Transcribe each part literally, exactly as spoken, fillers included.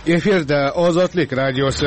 Efirda Ozodlik radiosi.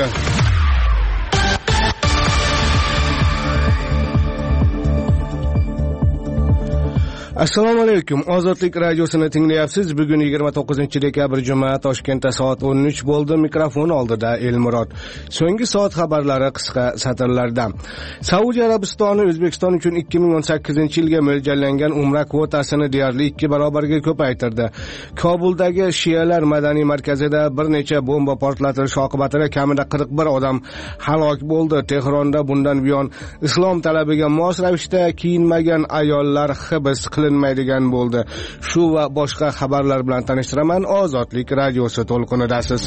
Assalomu alaykum. Ozodlik radiosini tinglayapsiz. Bugun yigirma to'qqizinchi dekabr juma, Toshkentda soat o'n uch bo'ldi. Mikrofon oldida Elmurod. So'nggi soat xabarlari qisqa satrlarda. Saudiya Arabistoni O'zbekiston uchun ikki ming o'n sakkizinchi yilga mo'ljallangan umra kvotasini deyarli ikki barobarga ko'paytirdi. Kobuldagi shiyalar madaniy markazida bir necha bomba portlatilishi oqibatida kamida qirq bir odam halok bo'ldi. Tehronda bundan buyon islom talabiga mos ravishda kiyinmagan ayollar hibs qilinmaydigan bo'ldi. Shu va boshqa xabarlar bilan tanishtiraman. Ozodlik radiosi to'lqinidasiz.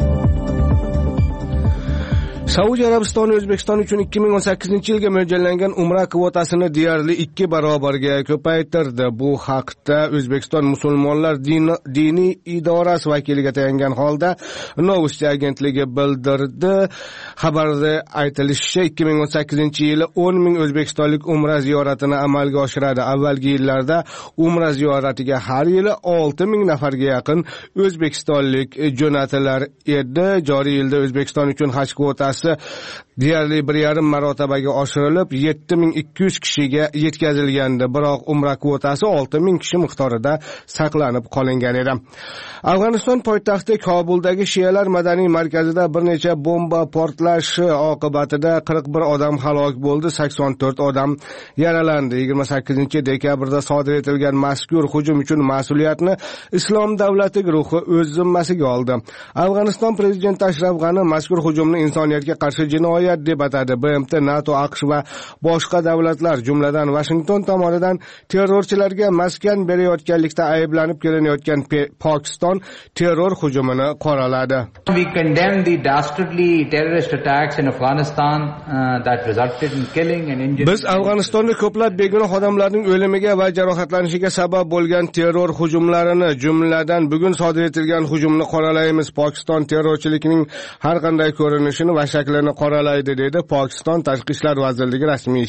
Saudiya Arabistoni O'zbekiston uchun ikki ming o'n sakkizinchi yilga mo'ljallangan umra kvotasini deyarli ikki barobarga ko'paytirdi. Bu haqda O'zbekiston musulmonlar diniy idorasi vakiliga tayangan holda Novosti agentligi bildirdi. Xabarda aytilishicha, ikki ming o'n sakkizinchi yili o'n ming o'zbekistonlik umra ziyoratini amalga oshiradi. Avvalgi yillarda umra ziyoratiga har yili olti ming nafarga yaqin o'zbekistonlik jo'natilar edi. Joriy yilda O'zbekiston uchun haj kvotasi deyarli bir yarim marotabaga oshirilib yetti ming ikki yuz kishiga yetkazilgandi. Biroq umra kvotasi olti ming kishi miqdorida saqlanib qolingan edi. Afg'oniston poytaxti Kobuldagi shiyalar madaniy markazida bir necha bomba portlashi oqibatida qirq bir odam halok bo'ldi, sakson to'rt odam yaralandi. yigirma sakkizinchi dekabrda sodir etilgan mazkur hujum uchun mas'uliyatni Islom davlati guruhi o'z zimmasiga oldi. Afg'oniston prezidenti Ashraf G'ani mazkur hujumni insoniyatga qarshi jinoyat deb atadi. B M T, NATO, AQSh va boshqa davlatlar, jumladan Washington tomonidan terrorchilarga maskan berayotganlikda ayblanib kelinayotgan Pokiston terror hujumini qoraladi. We condemn the dastardly terrorist attacks in Afghanistan uh, that resulted in killing and injury. Biz Afg'onistonda ko'plab begunoh odamlarning o'limiga va jarohatlanishiga sabab bo'lgan terror hujumlarini, jumladan bugun sodir etilgan hujumni qoralaymiz. Pokiston terrorchiligining har qanday ko'rinishini va shaklini qoralaydi, dedi Pokiston Tashqi ishlar vazirligi rasmiy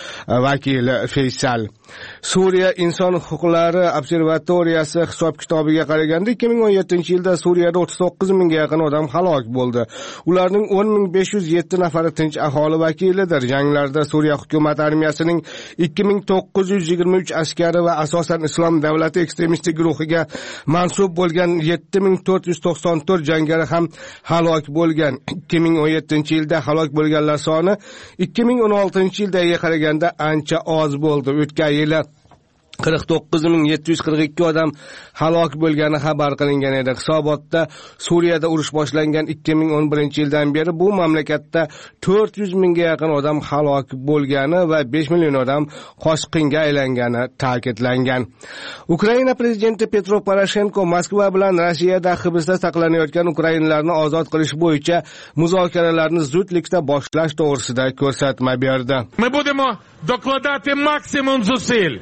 vakili Faysal. Suriya inson huquqlari observatoriyasi hisob-kitobiga qaraganda ikki ming o'n yettinchi yilda Suriyada o'ttiz to'qqiz mingga yaqin odam halok bo'ldi. Ularning o'n ming besh yuz yetti nafari tinch aholi vakilidir. Janglarda Suriya hukumat armiyasining ikki ming to'qqiz yuz yigirma uch askari va asosan Islom davlati ekstremistik guruhiga mansub bo'lgan yetti ming to'rt yuz to'qson to'rt jangari ham halok bo'lgan. ikki ming o'n yettinchi yilda halok bo'lganlar soni ikki ming o'n oltinchi yildagiga qaraganda ancha oz bo'ldi. O'tgan yili qirq to'qqiz ming yetti yuz qirq ikki odam halok bo'lgani xabar qilingan edi. Hisobotda Suriyada urush boshlangan ikki ming o'n birinchi yildan beri bu mamlakatda to'rt yuz mingga yaqin odam halok bo'lgani va besh million odam qochqinga aylangani ta'kidlangan. Ukraina prezidenti Petro Poroshenko Moskva bilan Rossiyada hibsda saqlanayotgan ukrainlarni ozod qilish bo'yicha muzokaralarni zudlikda boshlash to'g'risida ko'rsatma berdi. Ми будемо докладати максимум зусиль.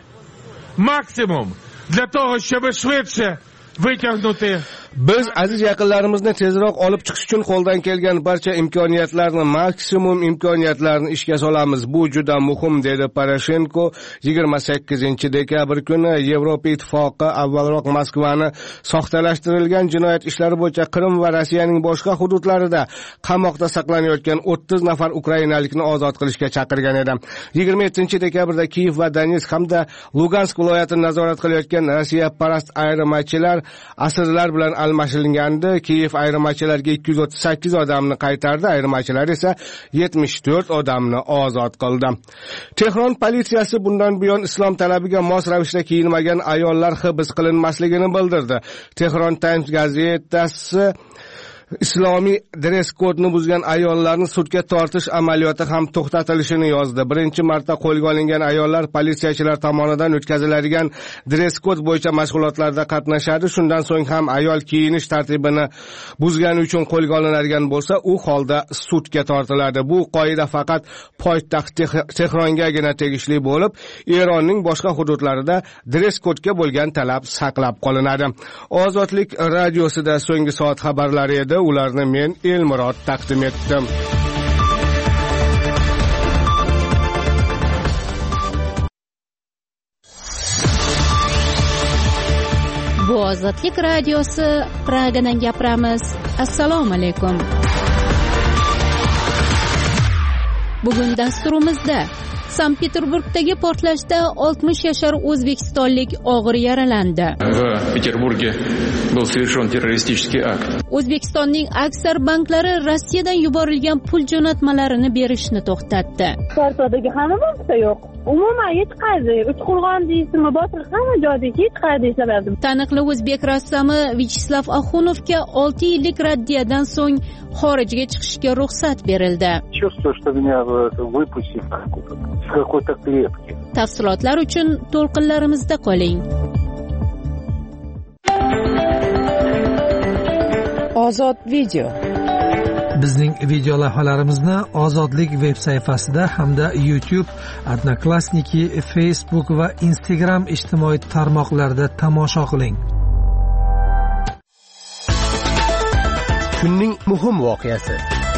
Максимум для того, щоб швидше витягнути. Biz aziz yaqinlarimizni tezroq olib chiqish uchun qo'ldan kelgan barcha imkoniyatlarni, maksimum imkoniyatlarni ishga solamiz. Bu juda muhim, dedi Poroshenko yigirma sakkizinchi dekabr kuni. Yevropa Ittifoqi avvalroq Moskvani soxtalashtirilgan jinoyat ishlari bo'yicha Qrim va Rossiyaning boshqa hududlarida qamoqda saqlanayotgan o'ttiz nafar ukrainalikni ozod qilishga chaqirgan edi. yigirma yettinchi dekabrda Kiyev va Donetsk hamda Lugansk viloyatini nazorat qilayotgan Rossiya parast ayirmachilar asirlar bilan almashilgandi. Kiyev ayirmachilarga ikki yuz o'ttiz sakkiz odamni qaytardi, ayirmachilar esa yetmish to'rt odamni ozod qildi. Tehron politsiyasi bundan buyon islom talabiga mos ravishda kiyinmagan ayollar hibs qilinmasligini bildirdi. Tehron Times gazetasi islomiy dress kodni buzgan ayollarni sudga tortish amaliyoti ham to'xtatilishini yozdi. Birinchi marta qo'lga olingan ayollar politsiyachilar tomonidan o'tkaziladigan dress kod bo'yicha mashg'ulotlarda qatnashadi. Shundan so'ng ham ayol kiyinish tartibini buzgani uchun qo'lga olinadigan bo'lsa, u holda sudga tortiladi. Bu qoida faqat poytaxt Tehrongagina tegishli bo'lib, Eronning boshqa hududlarida dress kodga bo'lgan talab saqlab qolinadi. Ozodlik radiosida so'nggi soat xabarlari edi. Ularni men Elmurod taqdim etdim. Bu Ozodlik radiosi, Pragadan gapiramiz. Assalomu alaykum. Bugun dasturimizda Sankt-Peterburgdagi portlashda oltmish yashar o'zbekistonlik og'ir yaralandi. В Петербурге был совершен террористический акт. O'zbekistonning aksar banklari Rossiyadan yuborilgan pul jo'natmalarini berishni to'xtatdi. Portladagi hamma bankda yo'q. Umuman hech qaysi Uchqo'rg'on deysizmi, Botir hamma joyda hech qaysi ishlamayapti. Taniqli o'zbek rassomi Vyacheslav Axunovga olti yillik raddiyadan so'ng xorijga chiqishga ruxsat berildi. Чувствую, что меня выпустили с какой-то клетки. Tafsilotlar uchun to'lqinlarimizda qoling. Ozod video. Bizning video lavhalarimizni Ozodlik veb sayfasida hamda YouTube, Odnoklassniki, Facebook va Instagram ijtimoiy tarmoqlarida tomosha qiling. Kunning muhim voqeasi.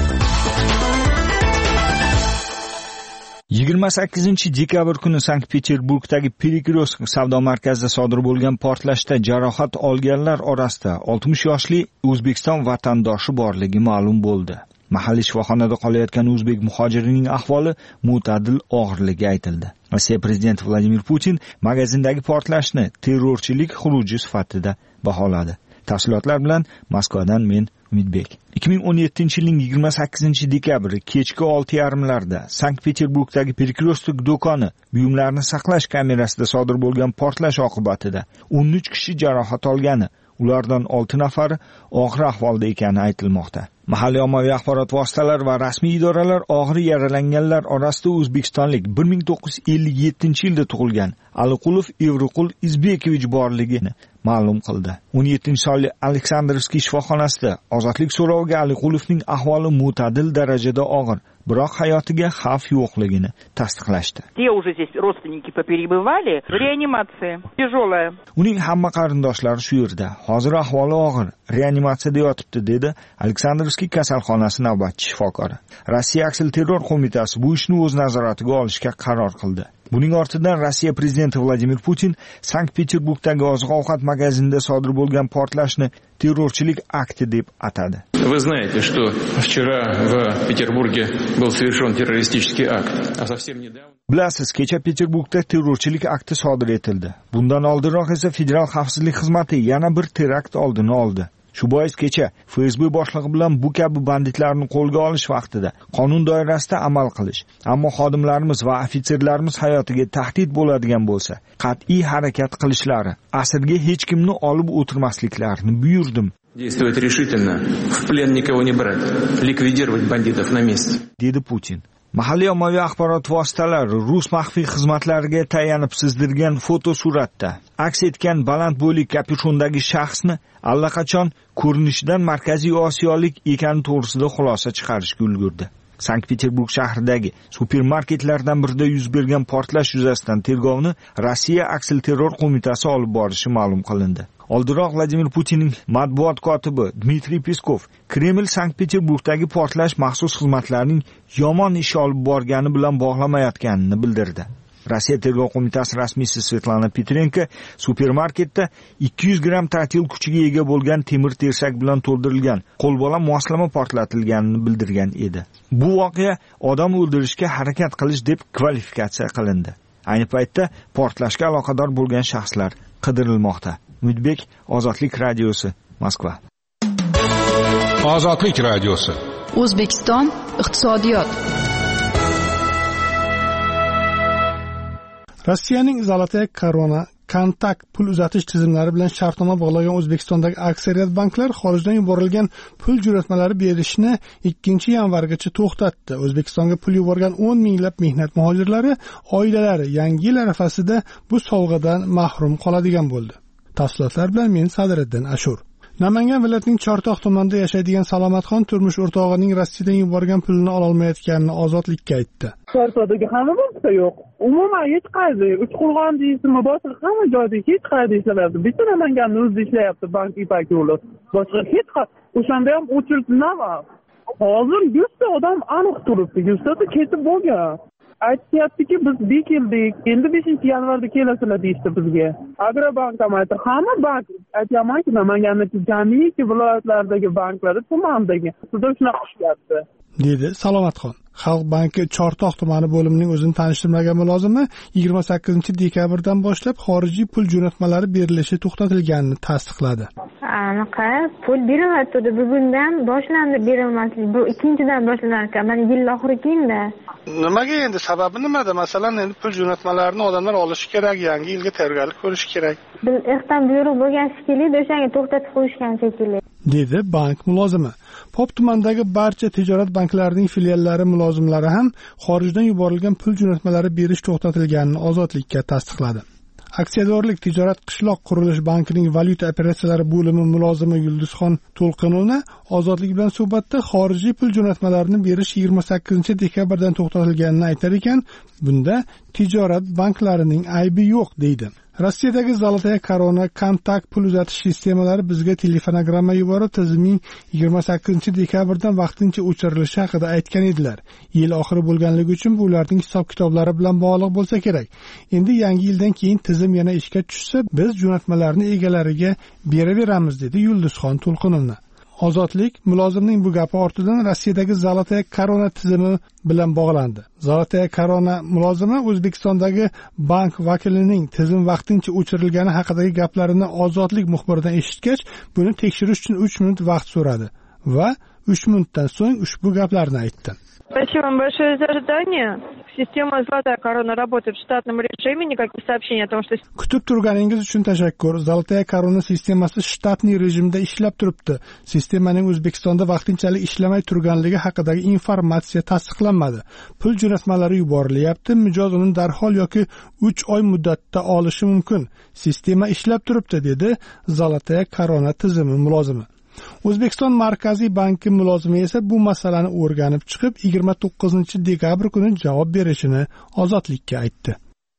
yigirma sakkizinchi dekabr kuni Sankt-Peterburgdagi Perikrosk savdo markazida sodir bo'lgan portlashda jarohat olganlar orasida oltmish yoshli O'zbekiston vatandoshi borligi ma'lum bo'ldi. Mahalliy shifoxonada qolayotgan o'zbek muhojirining ahvoli mo'tadil og'irligi aytildi. Rossiya prezidenti Vladimir Putin magazindagi portlashni terrorchilik xuruji sifatida baholadi. Tafsilotlar bilan Moskvadan men Umidbek. ikki ming o'n yettinchi yilning yigirma sakkizinchi dekabri kechki olti yarim larda Sankt-Peterburgdagi Perikrosk do'koni buyumlarni saqlash kamerasida sodir bo'lgan portlash oqibatida o'n uch kishi jarohat olgani, ulardan olti nafari og'ir ahvolda ekani aytilmoqda. Mahalliy ommaviy axborot vositalari va rasmiy idoralar og'ir yaralanganlar orasida o'zbekistonlik bir ming to'qqiz yuz ellik yettinchi yilda tug'ilgan Aliqulov Evriqul Izbekovich borligini ma'lum qildi. o'n yettinchi sonli Aleksandrovskiy shifoxonasida ozodlik so'roviga Aliqulovning ahvoli mo'tadil darajada og'ir, biroq hayotiga xavf yo'qligini tasdiqlashdi. Те уже здесь родственники поперебывали в реанимации. Тяжелая. Uning hamma qarindoshlari shu yerda. Hozir ahvoli og'ir, reanimatsiyada yotibdi, dedi Aleksandrovskiy kasalxonasi navbatchi shifokori. Rossiya aksilterror qo'mitasi bu ishni o'z nazoratiga olishga qaror qildi. Buning ortidan Rossiya prezidenti Vladimir Putin Sankt-Peterburgdagi oziq-ovqat magazinida sodir bo'lgan portlashni terrorchilik akti deb atadi. Вы знаете, что вчера в Петербурге был совершен террористический акт, а совсем недавно... Bilasiz, kecha Peterburgda terrorchilik akti sodir etildi. Bundan oldinroq esa Federal xavfsizlik xizmati yana bir terakt oldini oldi. Shu bois kecha F S B boshlig'i bilan bu kabi banditlarni qo'lga olish vaqtida qonun doirasida amal qilish, ammo xodimlarimiz va ofitserlarimiz hayotiga tahdid bo'ladigan bo'lsa, qat'iy harakat qilishlari, asirga hech kimni olib o'tirmasliklarini buyurdim. Действовать решительно, в плен никого не брать, ликвидировать бандитов на месте. dedi Putin. Mahalliy ommaviy axborot vositalari Rus maxfiy xizmatlariga tayanib sizdirgan fotosuratda aks etgan baland bo'yli kapushondagi shaxsni allaqachon ko'rinishidan Markaziy Osiyolik ekani to'g'risida xulosa chiqarishga ulgurdi. Sankt-Peterburg shahridagi supermarketlardan birida yuz bergan portlash yuzasidan tergovni Rossiya aksilterror qo'mitasi olib borishi ma'lum qilindi. Oldinroq Vladimir Putinning matbuot kotibi Dmitriy Peskov Kreml Sankt-Peterburgdagi portlash maxsus xizmatlarining yomon ish olib borgani bilan bog'lamayotganini bildirdi. Rossiya tergov qo'mitasi rasmiysi Svetlana Petrenko supermarketda ikki yuz gramm ta'til kuchiga ega bo'lgan temir tersak bilan to'ldirilgan qo'lbola moslama portlatilganini bildirgan edi. Bu voqea odam o'ldirishga harakat qilish deb kvalifikatsiya qilindi. Ayni paytda portlashga aloqador bo'lgan shaxslar qidirilmoqda. Umidbek, Ozodlik radiosi, Moskva. Ozodlik radiosi. O'zbekiston iqtisodiyot. Rossiyaning Zolotaya Korona kontakt pul uzatish tizimlari bilan shartnoma bog'lagan O'zbekistondagi aksariyat banklar xorijdan yuborilgan pul jo'natmalari berishni ikkinchi yanvargacha to'xtatdi. O'zbekistonga pul yuborgan o'n minglab mehnat muhojirlari oilalari yangi yil arafasida bu sovg'adan mahrum qoladigan bo'ldi. Tafsilotlar bilan men Sadriddin Ashur. Namangan viloyatining Chortoq tumanida yashaydigan Salomatxon turmush o'rtog'ining Rossiyadan yuborgan pulini ola olmayotganini Ozodlikka aytdi. Chortoqdagi hamma bankda yo'q. Umuman hech qaysi Uchqo'rg'on deysizmi, Botir hamma joyda hech qaysi ishlamayapti. Bitta Namanganni o'zida ishlayapti bank Ipak yo'li. Boshqa hech qaysi. O'shanda ham o'chirtnama. Hozir yuzta odam aniq turibdi. yuzta ketib bo'lgan. aytishyaptiki biz bekildik, endi beshinchi yanvarda kelasizlar deyishdi bizga. Agrobank ham aytdi, hamma bank aytyamanki, Namangandagi jamiki viloyatlardagi banklari tumandagi sizda shunaqa qilishyapti, dedi Salomatxon. Xalq banki Chortoq tumani bo'limining o'zini tanishtirmagan mulozimi yigirma sakkizinchi dekabrdan boshlab xorijiy pul jo'natmalari berilishi to'xtatilganini tasdiqladi. Anaqa pul beriladi, bugundan boshlandi berilmasligi, bu ikkinchidan boshlanar ekan, mana yil oxiriga. Nimaga endi, sababi nimada? Masalan, endi pul jo'natmalarini odamlar olishi kerak, yangi yilga tayyorgarlik ko'rishi kerak. Bil ertan buyruq bo'lgan shekilli, o'shanga to'xtatib qo'yishgan shekilli, dedi bank mulozimi. Pop tumanidagi barcha tijorat banklarining filiallari mulozimlari ham xorijdan yuborilgan pul jo'natmalari berish to'xtatilganini Ozodlikka tasdiqladi. Aksiyadorlik tijorat qishloq qurilish bankining valyuta operatsiyalari bo'limi mulozimi Yulduzxon To'lqinovna Ozodlik bilan suhbatda xorijiy pul jo'natmalarini berish yigirma sakkizinchi dekabrdan to'xtatilganini aytar ekan, bunda tijorat banklarining aybi yo'q deydi. Rossiyadagi Zolotaya Korona kontakt pul uzatish sistemalari bizga telefonogramma yuborib, tizimning yigirma sakkizinchi dekabrdan vaqtincha o'chirilishi haqida aytgan edilar. Yil oxiri bo'lganligi uchun bu ularning hisob-kitoblari bilan bog'liq bo'lsa kerak. Endi yangi yildan keyin tizim yana ishga tushsa, biz jo'natmalarni egalariga beraveramiz, dedi Yulduzxon To'lqinovna. Ozodlik mulozimning bu gapi ortidan Rossiyadagi Zolotaya Korona tizimi bilan bog'landi. Zolotaya Korona mulozimi O'zbekistondagi bank vakilining tizim vaqtincha o'chirilgani haqidagi gaplarini Ozodlik muxbiridan eshitgach, buni tekshirish uchun uch minut vaqt so'radi va uch minutdan so'ng ushbu gaplarni aytdi. Спасибо вам большое за ожидание. Система «Золотая корона» работает в штатном режиме, никаких сообщений о том, что... Kutib turganingiz uchun tashakkur. Zolotaya Korona sistemasi shtatniy rejimda ishlab turibdi. Sistemaning O'zbekistonda vaqtinchalik ishlamay turganligi haqidagi informatsiya tasdiqlanmadi. Pul jo'natmalari yuborilyapti, mijoz uni darhol yoki uch oy muddatda olishi mumkin. Sistema ishlab turibdi, dedi Zolotaya Korona tizimi mulozimi. O'zbekiston Markaziy banki mulozimi esa bu masalani o'rganib chiqib, yigirma to'qqizinchi dekabr kuni javob berishini Ozodlikka aytdi.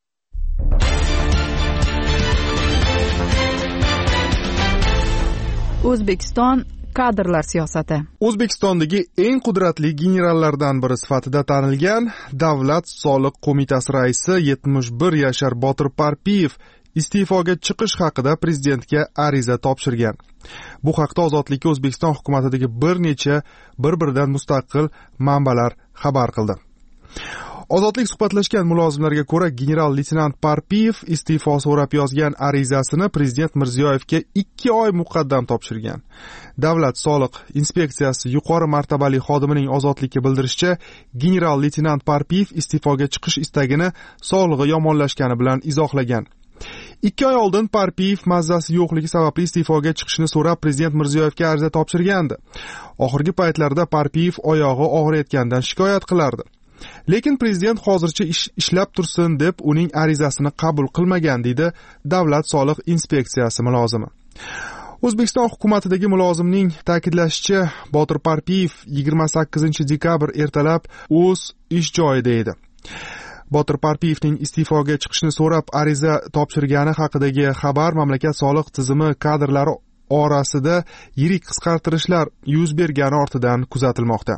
O'zbekiston kadrlar siyosati. O'zbekistondagi eng qudratli generallardan biri sifatida tanilgan Davlat soliq qo'mitasi raisi yetmish bir yashar Botir Parpiyev iste'foga chiqish haqida prezidentga ariza topshirgan. Bu haqda Ozodlikka O'zbekiston hukumatidagi bir necha bir-biridan mustaqil manbalar xabar qildi. Ozodlik suhbatlashgan mulozimlarga ko'ra, general-leytenant Parpiyev iste'fo so'rab yozgan arizasini prezident Mirziyoyevga ikki oy muqaddam topshirgan. Davlat soliq inspeksiyasi yuqori martabali xodimining Ozodlikka bildirishicha, general-leytenant Parpiyev iste'foga chiqish istagini sog'lig'i yomonlashgani bilan izohlagan. Ikki oy oldin Parpiyev mazzasi yo'qligi sababli iste'foga chiqishni so'rab prezident Mirziyoyevga ariza topshirgandi. Oxirgi paytlarda Parpiyev oyog'i og'riyotganidan shikoyat qilardi. Lekin prezident hozircha ish, ishlab tursin deb uning arizasini qabul qilmagan, deydi Davlat soliq inspeksiyasi mulozimi. O'zbekiston hukumatidagi mulozimning ta'kidlashicha, Botir Parpiyev yigirma sakkizinchi dekabr ertalab o'z ish joyida edi. Botir Parpiyevning iste'foga chiqishni so'rab ariza topshirgani haqidagi xabar mamlakat soliq tizimi kadrlari orasida yirik qisqartirishlar yuz bergani ortidan kuzatilmoqda.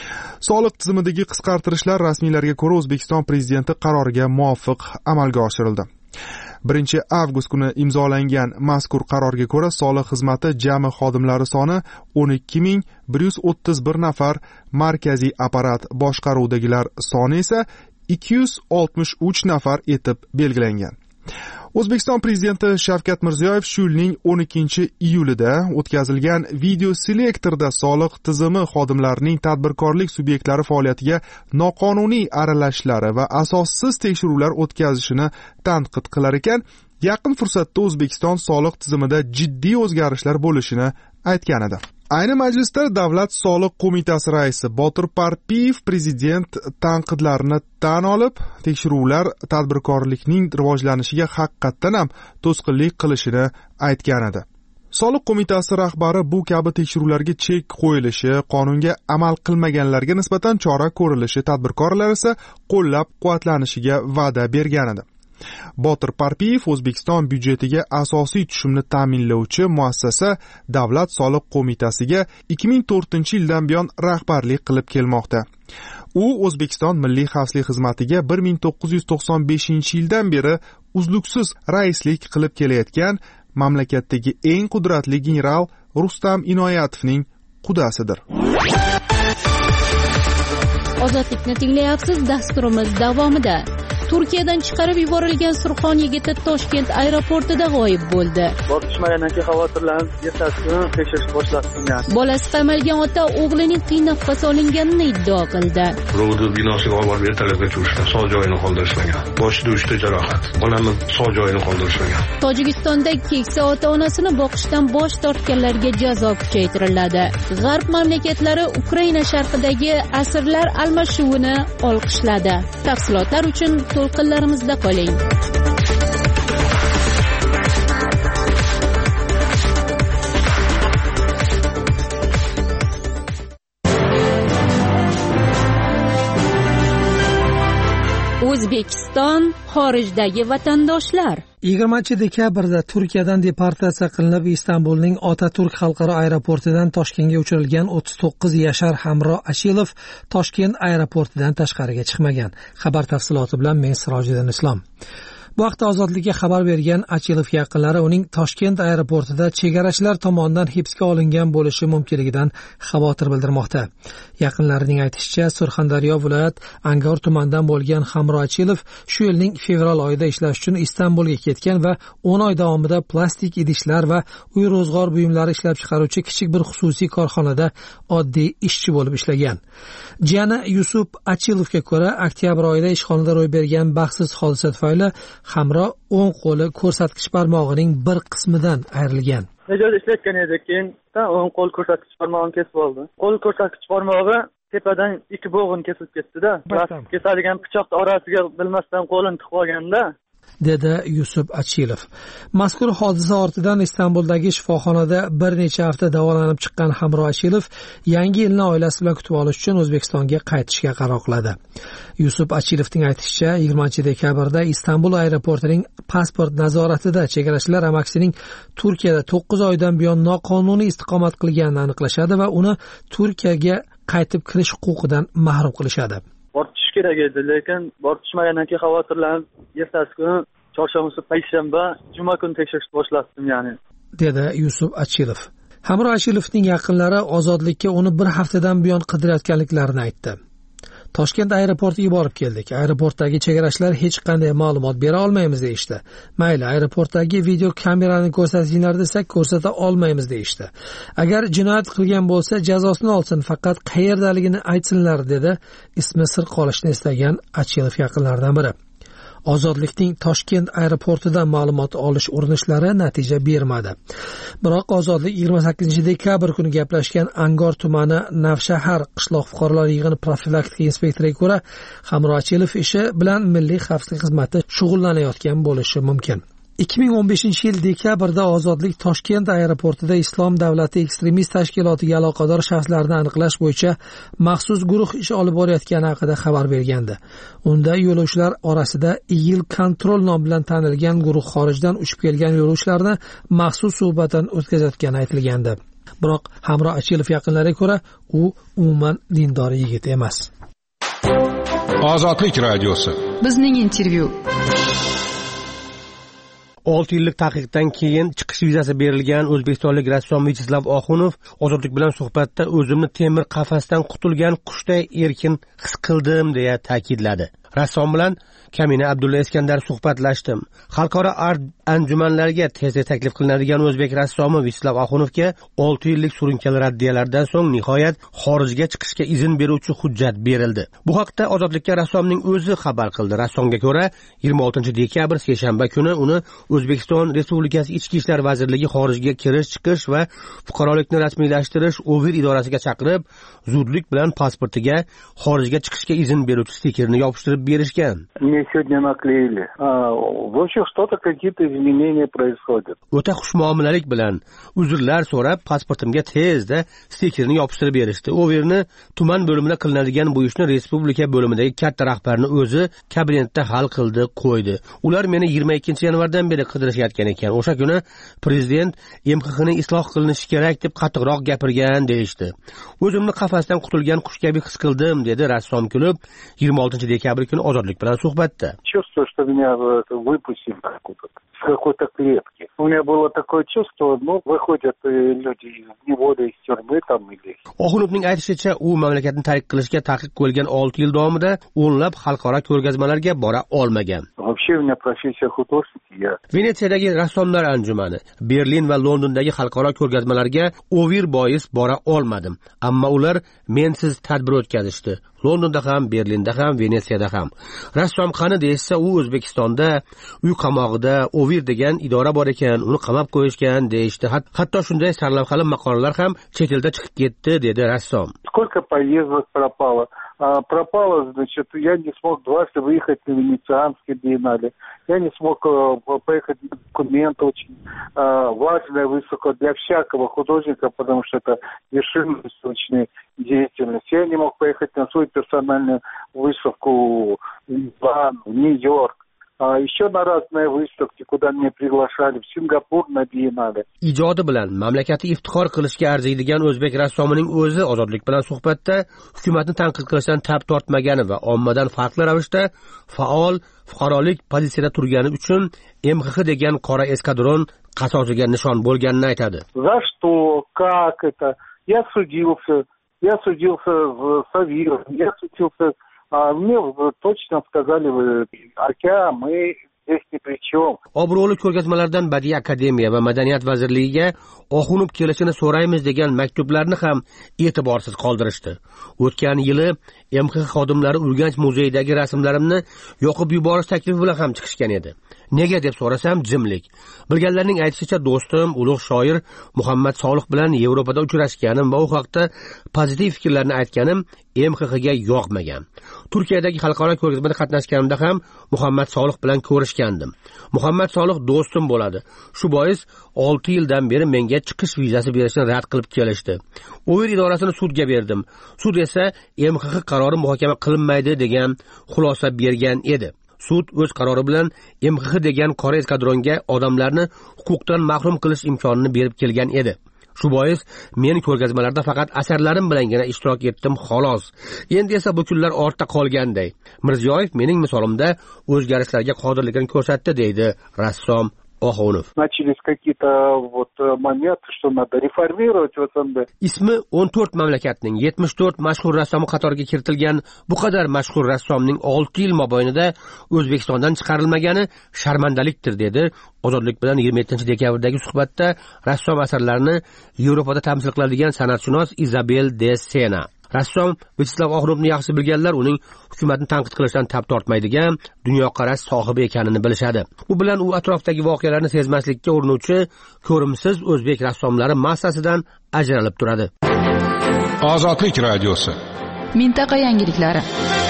Soliq tizimidagi qisqartirishlar rasmiylarga ko'ra O'zbekiston prezidenti qaroriga muvofiq amalga oshirildi. birinchi avgust kuni imzolangan mazkur qarorga ko'ra soliq xizmati jami xodimlari soni o'n ikki ming bir yuz o'ttiz bir nafar, markaziy apparat boshqaruvidagilar soni esa ikki yuz oltmish uch nafar etib belgilangan. O'zbekiston prezidenti Shavkat Mirziyoyev shu yilning o'n ikkinchi iyulida o'tkazilgan video selektorda soliq tizimi xodimlarining tadbirkorlik subyektlari faoliyatiga noqonuniy aralashishlari va asossiz tekshiruvlar o'tkazishini tanqid qilar ekan, yaqin fursatda O'zbekiston soliq tizimida jiddiy o'zgarishlar bo'lishini aytgan edi. Ayni majlisda Davlat soliq qo'mitasi raisi Botir Parpiyev prezident tanqidlarini tan olib, tekshiruvlar tadbirkorlikning rivojlanishiga haqiqatdan ham to'sqinlik qilishini aytgan edi. Soliq qo'mitasi rahbari bu kabi tekshiruvlarga chek qo'yilishi, qonunga amal qilmaganlarga nisbatan chora ko'rilishi, tadbirkorlar esa qo'llab-quvvatlanishiga va'da bergan edi. Botir Parpiyev O'zbekiston byudjetiga asosiy tushumni ta'minlovchi muassasa Davlat soliq qo'mitasiga ikki ming to'rtinchi yildan buyon rahbarlik qilib kelmoqda. u O'zbekiston Milliy xavfsizlik xizmatiga bir ming to'qqiz yuz to'qson beshinchi yildan beri uzluksiz raislik qilib kelayotgan mamlakatdagi eng qudratli general Rustam Inoyatovning qudasidir. Ozodlikni tinglayapsiz. Dasturimiz davomida Turkiyadan chiqarib yuborilgan Surxon yigiti Toshkent aeroportida g'oyib bo'ldi. Bortishmaganaki xavotirlanib, ertasi tekshirish boshladim. Bolasi qamalgan ota o'g'lining qiyin nafas olinganini iddao qildi. Rovda binosiga olib borib ertalabga tushdi. Sog' joyini qoldirishmagan. Boshida uchta jarohat. Onamni sog' joyini qoldirishmagan. Tojikistonda keksa ota-onasini boqishdan bosh tortganlarga jazo kuchaytiriladi. G'arb mamlakatlari Ukraina sharqidagi asirlar almashuvini olqishladi. Tafsilotlar uchun to'lqinlarimizda qoling. O'zbekiston xorijdagi vatandoshlar yigirmanchi dekabrda Turkiyadan deportatsiya qilinib Istanbulning Otaturk xalqaro aeroportidan Toshkentga uchirilgan o'ttiz to'qqiz yashar Hamro Achilov Toshkent aeroportidan tashqariga chiqmagan. Xabar tafsiloti bilan men Sirojiddin Islom. Bu haqda Ozodlikka xabar bergan Achilov yaqinlari uning Toshkent aeroportida chegarachilar tomonidan hibsga olingan bo'lishi mumkinligidan xavotir bildirmoqda. Yaqinlarining aytishicha, Surxondaryo viloyat Angor tumanidan bo'lgan Hamro Achilov shu yilning fevral oyida ishlash uchun Istanbulga ketgan va o'n oy davomida plastik idishlar va uy ro'zg'or buyumlari ishlab chiqaruvchi kichik bir xususiy korxonada oddiy ishchi bo'lib ishlagan. Jiyani Yusuf Achilovga ko'ra, oktyabr oyida ishxonada ro'y bergan baxtsiz hodisa tufayli Hamro o'ng qo'li ko'rsatkich barmog'ining bir qismidan ayrilgan. Joyda ishlayotgan edi, keyin o'ng qo'l ko'rsatkich barmog'ini kesib oldi. Qo'l ko'rsatkich barmog'i tepadan ikki bo'g'in kesilib ketdi-da. Kesadigan pichoqni orasiga bilmasdan qo'lini tiqib olganda, dedi Yusuf Achilov. Mazkur hodisa ortidan Istanbuldagi shifoxonada bir necha hafta davolanib chiqqan Hamro Achilov yangi yilni oilasi bilan kutib olish uchun O'zbekistonga qaytishga qaror qiladi. Yusuf Achilovning aytishicha, yigirmanchi dekabrda Istanbul aeroportining pasport nazoratida chegarachilar amaksining Turkiyada to'qqiz oydan buyon noqonuniy istiqomat qilganini aniqlashadi va uni Turkiyaga qaytib kirish huquqidan mahrum qilishadi. Bortish kerak edi, lekin bortishmagandan keyin xavotirlanib, ertasi kuni chorshanba, payshanba, juma kuni tekshirishni boshladim, ya'ni, dedi Yusuf Achilov. Hamro Achilovning yaqinlari Ozodlikka uni bir haftadan buyon qidirayotganliklarini aytdi. Toshkent aeroportiga borib keldik. Aeroportdagi chegarachilar hech qanday ma'lumot bera olmaymiz deyishdi. Mayli, aeroportdagi video kamerani ko'rsatinglar desak, ko'rsata olmaymiz deyishdi. Agar jinoyat qilgan bo'lsa, jazosini olsin, faqat qayerdaligini aytsinlar, dedi ismi sir qolishni istagan Achilov yaqinlaridan biri. Ozodlikning Toshkent aeroportidan ma'lumot olish urinishlari natija bermadi. Biroq Ozodlik yigirma sakkizinchi dekabr kuni gaplashgan Angor tumani Navshahar qishloq fuqarolar yig'ini profilaktika inspektoriga ko'ra, Hamro Achilov ishi bilan Milliy xavfsizlik xizmati shug'ullanayotgan bo'lishi mumkin. ikki ming o'n beshinchi yil dekabrda Ozodlik Toshkent aeroportida Islom davlati ekstremist tashkilotiga aloqador shaxslarni aniqlash bo'yicha maxsus guruh ish olib borayotgani haqida xabar bergandi. Unda yo'lovchilar orasida Yil Control nom bilan tanilgan guruh xorijdan uchib kelgan yo'lovchilarni maxsus suhbatdan o'tkazayotgani aytilgandi. Biroq Hamro Achilov yaqinlariga ko'ra, u umuman dindor yigit emas. Ozodlik radiosi. Bizning intervyu. olti yillik taqiqdan keyin chiqish vizasi berilgan o'zbekistonlik rassom Vichislav Oxunov Ozodlik bilan suhbatda o'zimni temir qafasdan qutulgan qushday erkin his qildim deya ta'kidladi. Rassom bilan Kamina Abdulla Iskandar suhbatlashdim. Xalqaro art anjumanlarga tez-tez taklif qilinadigan o'zbek rassomi Vichislav Oxunovga olti yillik surunkali raddiyalardan so'ng nihoyat xorijga chiqishga izn beruvchi hujjat berildi. Bu haqda Ozodlikka rassomning o'zi xabar qildi. Rassomga ko'ra, yigirma oltinchi dekabr seshanba kuni uni O'zbekiston Respublikasi Ichki ishlar vazirligi xorijga kirish, chiqish va fuqarolikni rasmiylashtirish OVIR idorasiga chaqirib, zudlik bilan pasportiga xorijga chiqishga izn beruvchi stikerni yopishtirib qilib berishgan. Мне сегодня наклеили. В общем, что-то какие-то изменения происходят. O'ta xushmuomalalik bilan uzrlar so'rab pasportimga tezda stikerni yopishtirib berishdi. Overni tuman bo'limida qilinadigan bu ishni respublika bo'limidagi katta rahbarni o'zi kabinetda hal qildi, qo'ydi. Ular meni yigirma ikkinchi yanvardan beri qidirishayotgan ekan. O'sha kuni prezident M X X'ni isloh qilinishi kerak deb qattiqroq gapirgan deyishdi. O'zimni qafasdan qutulgan qush kabi his qildim, dedi rassom kulib yigirma oltinchi dekabr kuni Ozodlik bilan suhbatda. Чувствую, что меня выпустили с какой-то клетки. У меня было такое чувство, ну, выходят люди из неволи, из тюрьмы там или... Oxunovning aytishicha, u mamlakatni tark qilishga taqiq qo'yilgan olti yil davomida o'nlab xalqaro ko'rgazmalarga bora olmagan. Вообще у меня профессия художник, я... Venetsiyadagi rassomlar anjumani, Berlin va Londondagi xalqaro ko'rgazmalarga ovir bois bora olmadim. Ammo ular mensiz tadbir o'tkazishdi. Londonda ham, Berlinda ham, Venetsiyada ham. Rassom qani desa, u O'zbekistonda uy qamog'ida ovir degan idora bor ekan, uni qamab qo'yishgan deyishdi. Hatto shunday sarlavhali maqolalar ham chet elda chiqib ketdi, dedi rassom. Сколько поездок пропало? А, пропало, значит, я не смог дважды выехать на Венецианский биеннале. Я не смог а, поехать на документы, очень а, важная выставка для всякого художника, потому что это вершина выставочной деятельности. Я не мог поехать на свою персональную выставку в Милан, в Нью-Йорк. А еще на разные выставки, куда меня приглашали, в Сингапур на биеннале. Ijodi bilan mamlakatni iftixor qilishga arziydigan o'zbek rassomining o'zi Ozodlik bilan suhbatda hukumatni tanqid qilishdan tab tortmagani va ommadan farqli ravishda faol fuqarolik pozitsiyada turgani uchun M X X degan qora eskadron qasosiga nishon bo'lganini aytadi. За что, как это? Я судился, я судился с Авиром, я судился. А мне точно сказали, aka, мы здесь ни при чем. Obro'li ko'rgazmalardan Badiiy akademiya va Madaniyat vazirligiga Oxunov kelishini so'raymiz degan maktublarni ham e'tiborsiz qoldirishdi. O'tgan yili M X X xodimlari Urganch muzeyidagi rasmlarimni yoqib yuborish taklifi bilan ham chiqishgan edi. Nega deb so'rasam, jimlik. Bilganlarning aytishicha, do'stim ulug' shoir Muhammad Solih bilan Yevropada uchrashganim va u haqda pozitiv fikrlarni aytganim M X X'ga yoqmagan. Turkiyadagi xalqaro ko'rgazmada qatnashganimda ham Muhammad Solih bilan ko'rishgandim. Muhammad Solih do'stim bo'ladi. Shu bois olti yildan beri menga chiqish vizasi berishni rad qilib kelishdi. Ovir idorasini sudga berdim. Sud esa M X X qarori muhokama qilinmaydi degan xulosa bergan edi. Sud o'z qarori bilan M X X degan qora eskadronga odamlarni huquqdan mahrum qilish imkonini berib kelgan edi. Shu bois men ko'rgazmalarda faqat asarlarim bilangina ishtirok etdim, xolos. Endi esa bu kunlar ortda qolganday. Mirziyoyev mening misolimda o'zgarishlarga qodirligini ko'rsatdi, deydi rassom Oxunov. Начались какие-то вот моменты, что надо реформировать в СНД. Ismi o'n to'rt mamlakatning yetmish to'rt mashhur rassomi qatoriga kiritilgan bu qadar mashhur rassomning olti yil mobaynida O'zbekistondan chiqarilmagani sharmandalikdir, dedi Ozodlik bilan yigirma yettinchi dekabrdagi suhbatda rassom asarlarini Yevropada tamsil qiladigan san'atshunos Izabel de Sena. Rassom Vyacheslav Oxunovni yaxshi bilganlar uning hukumatni tanqid qilishdan tab tortmaydigan dunyoqarash sohibi ekanini bilishadi. U bilan u atrofdagi voqealarni sezmaslikka urinuvchi ko'rimsiz o'zbek rassomlari massasidan ajralib turadi. Ozodlik radiosi. Mintaqa yangiliklari.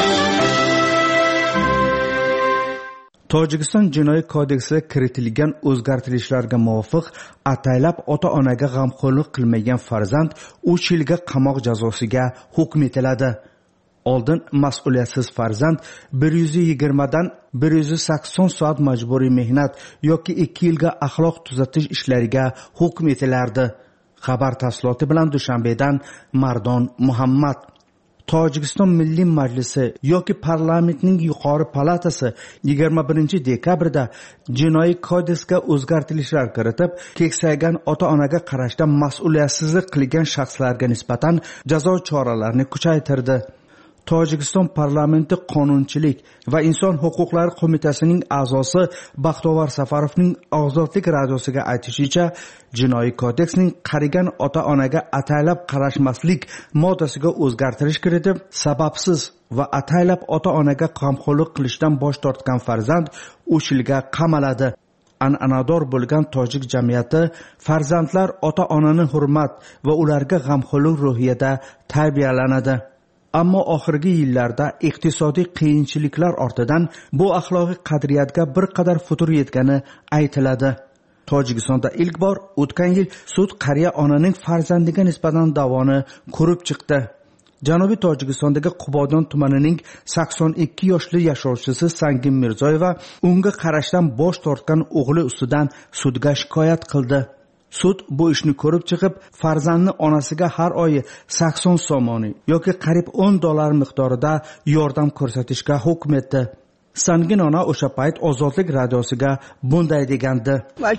Tojikiston jinoiy kodeksiga kiritilgan o'zgartirishlarga muvofiq ataylab ota-onaga g'amxo'rlik qilmagan farzand uch yilga qamoq jazosiga hukm etiladi. Oldin mas'uliyatsiz farzand bir yuz yigirma dan bir yuz sakson soat majburiy mehnat yoki ikki yilga axloq tuzatish ishlariga hukm etilardi. Xabar tafsiloti bilan Dushanbedan Mardon Muhammad. Tojikiston Milliy Majlisi yoki parlamentning yuqori palatasi yigirma birinchi dekabrda jinoiy kodeksga o'zgartirishlar kiritib, keksaygan ota-onaga qarashda mas'uliyatsizlik qilgan shaxslarga nisbatan jazo choralarini kuchaytirdi. Tojikiston parlamenti Qonunchilik va inson huquqlari qo'mitasining a'zosi Baxtovar Safarovning Ozodlik radiosiga aytishicha, jinoiy kodeksning qarigan ota-onaga ataylab qarashmaslik moddasiga o'zgartirish kiritib, sababsiz va ataylab ota-onaga g'amxo'rlik qilishdan bosh tortgan farzand uch yilga qamaladi. An'anador bo'lgan tojik jamiyati farzandlar ota-onani hurmat va ularga g'amxo'rlik ruhiyada tarbiyalanadi. ammo oxirgi yillarda iqtisodiy qiyinchiliklar ortidan bu axloqiy qadriyatga bir qadar futur yetgani aytiladi. Tojikistonda ilk bor o'tgan yil sud qariya onaning farzandiga nisbatan da'voni ko'rib chiqdi. Janubiy Tojikistondagi Qubodon tumanining sakson ikki yoshli yashovchisi Sangin Mirzoyeva unga qarashdan bosh tortgan o'g'li ustidan sudga shikoyat qildi. Sud bu ishni ko'rib chiqib, farzandni onasiga har oyi sakson somoni yoki qariyb o'n dollar miqdorida yordam ko'rsatishga hukm etdi. Sangin ona o'sha payt Ozodlik radiosiga bunday degandi.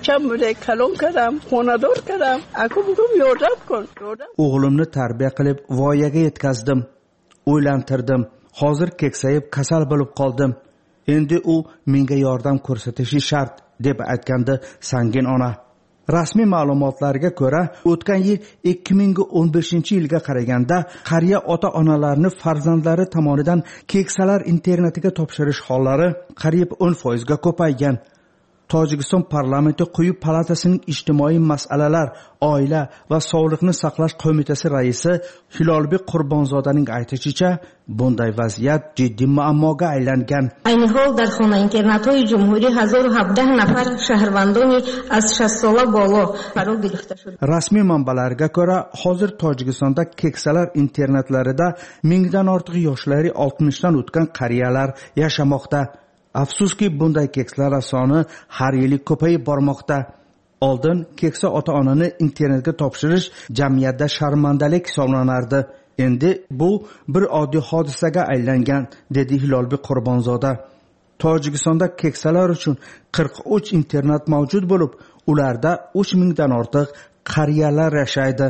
O'g'limni tarbiya qilib voyaga yetkazdim, o'ylantirdim. Hozir keksayib kasal bo'lib qoldim. Endi u menga yordam ko'rsatishi shart, deb aytgandi Sangin ona. Rasmiy ma'lumotlarga ko'ra, o'tgan yil ikki ming o'n beshinchi yilga qaraganda qariya ota-onalarni farzandlari tomonidan keksalar internatiga topshirish hollari qariyb o'n foiz ga ko'paygan. Tojikiston parlamenti quyi palatasining ijtimoiy masalalar, oila va sog'liqni saqlash qo'mitasi raisi Hilolbek Qurbonzodaning aytishicha, bunday vaziyat jiddiy muammoga aylangan. Ayni hol dar xona internatoyi jumhuriy hazar u habdah nafar shahrbandoni az shast sola bolo qaror girifta shud. Rasmiy manbalarga ko'ra, hozir Tojikistonda keksalar internatlarida mingdan ortiq yoshlari oltmishdan o'tgan qariyalar yashamoqda. Afsuski, bunday keksalar soni har yili ko'payib bormoqda. Oldin keksa ota-onani internetga topshirish jamiyatda sharmandalik hisoblanardi. Endi bu bir oddiy hodisaga aylangan, dedi Hilolbek Qurbonzoda. Tojikistonda keksalar uchun qirq uch internat mavjud bo'lib, ularda uch mingdan ortiq qariyalar yashaydi.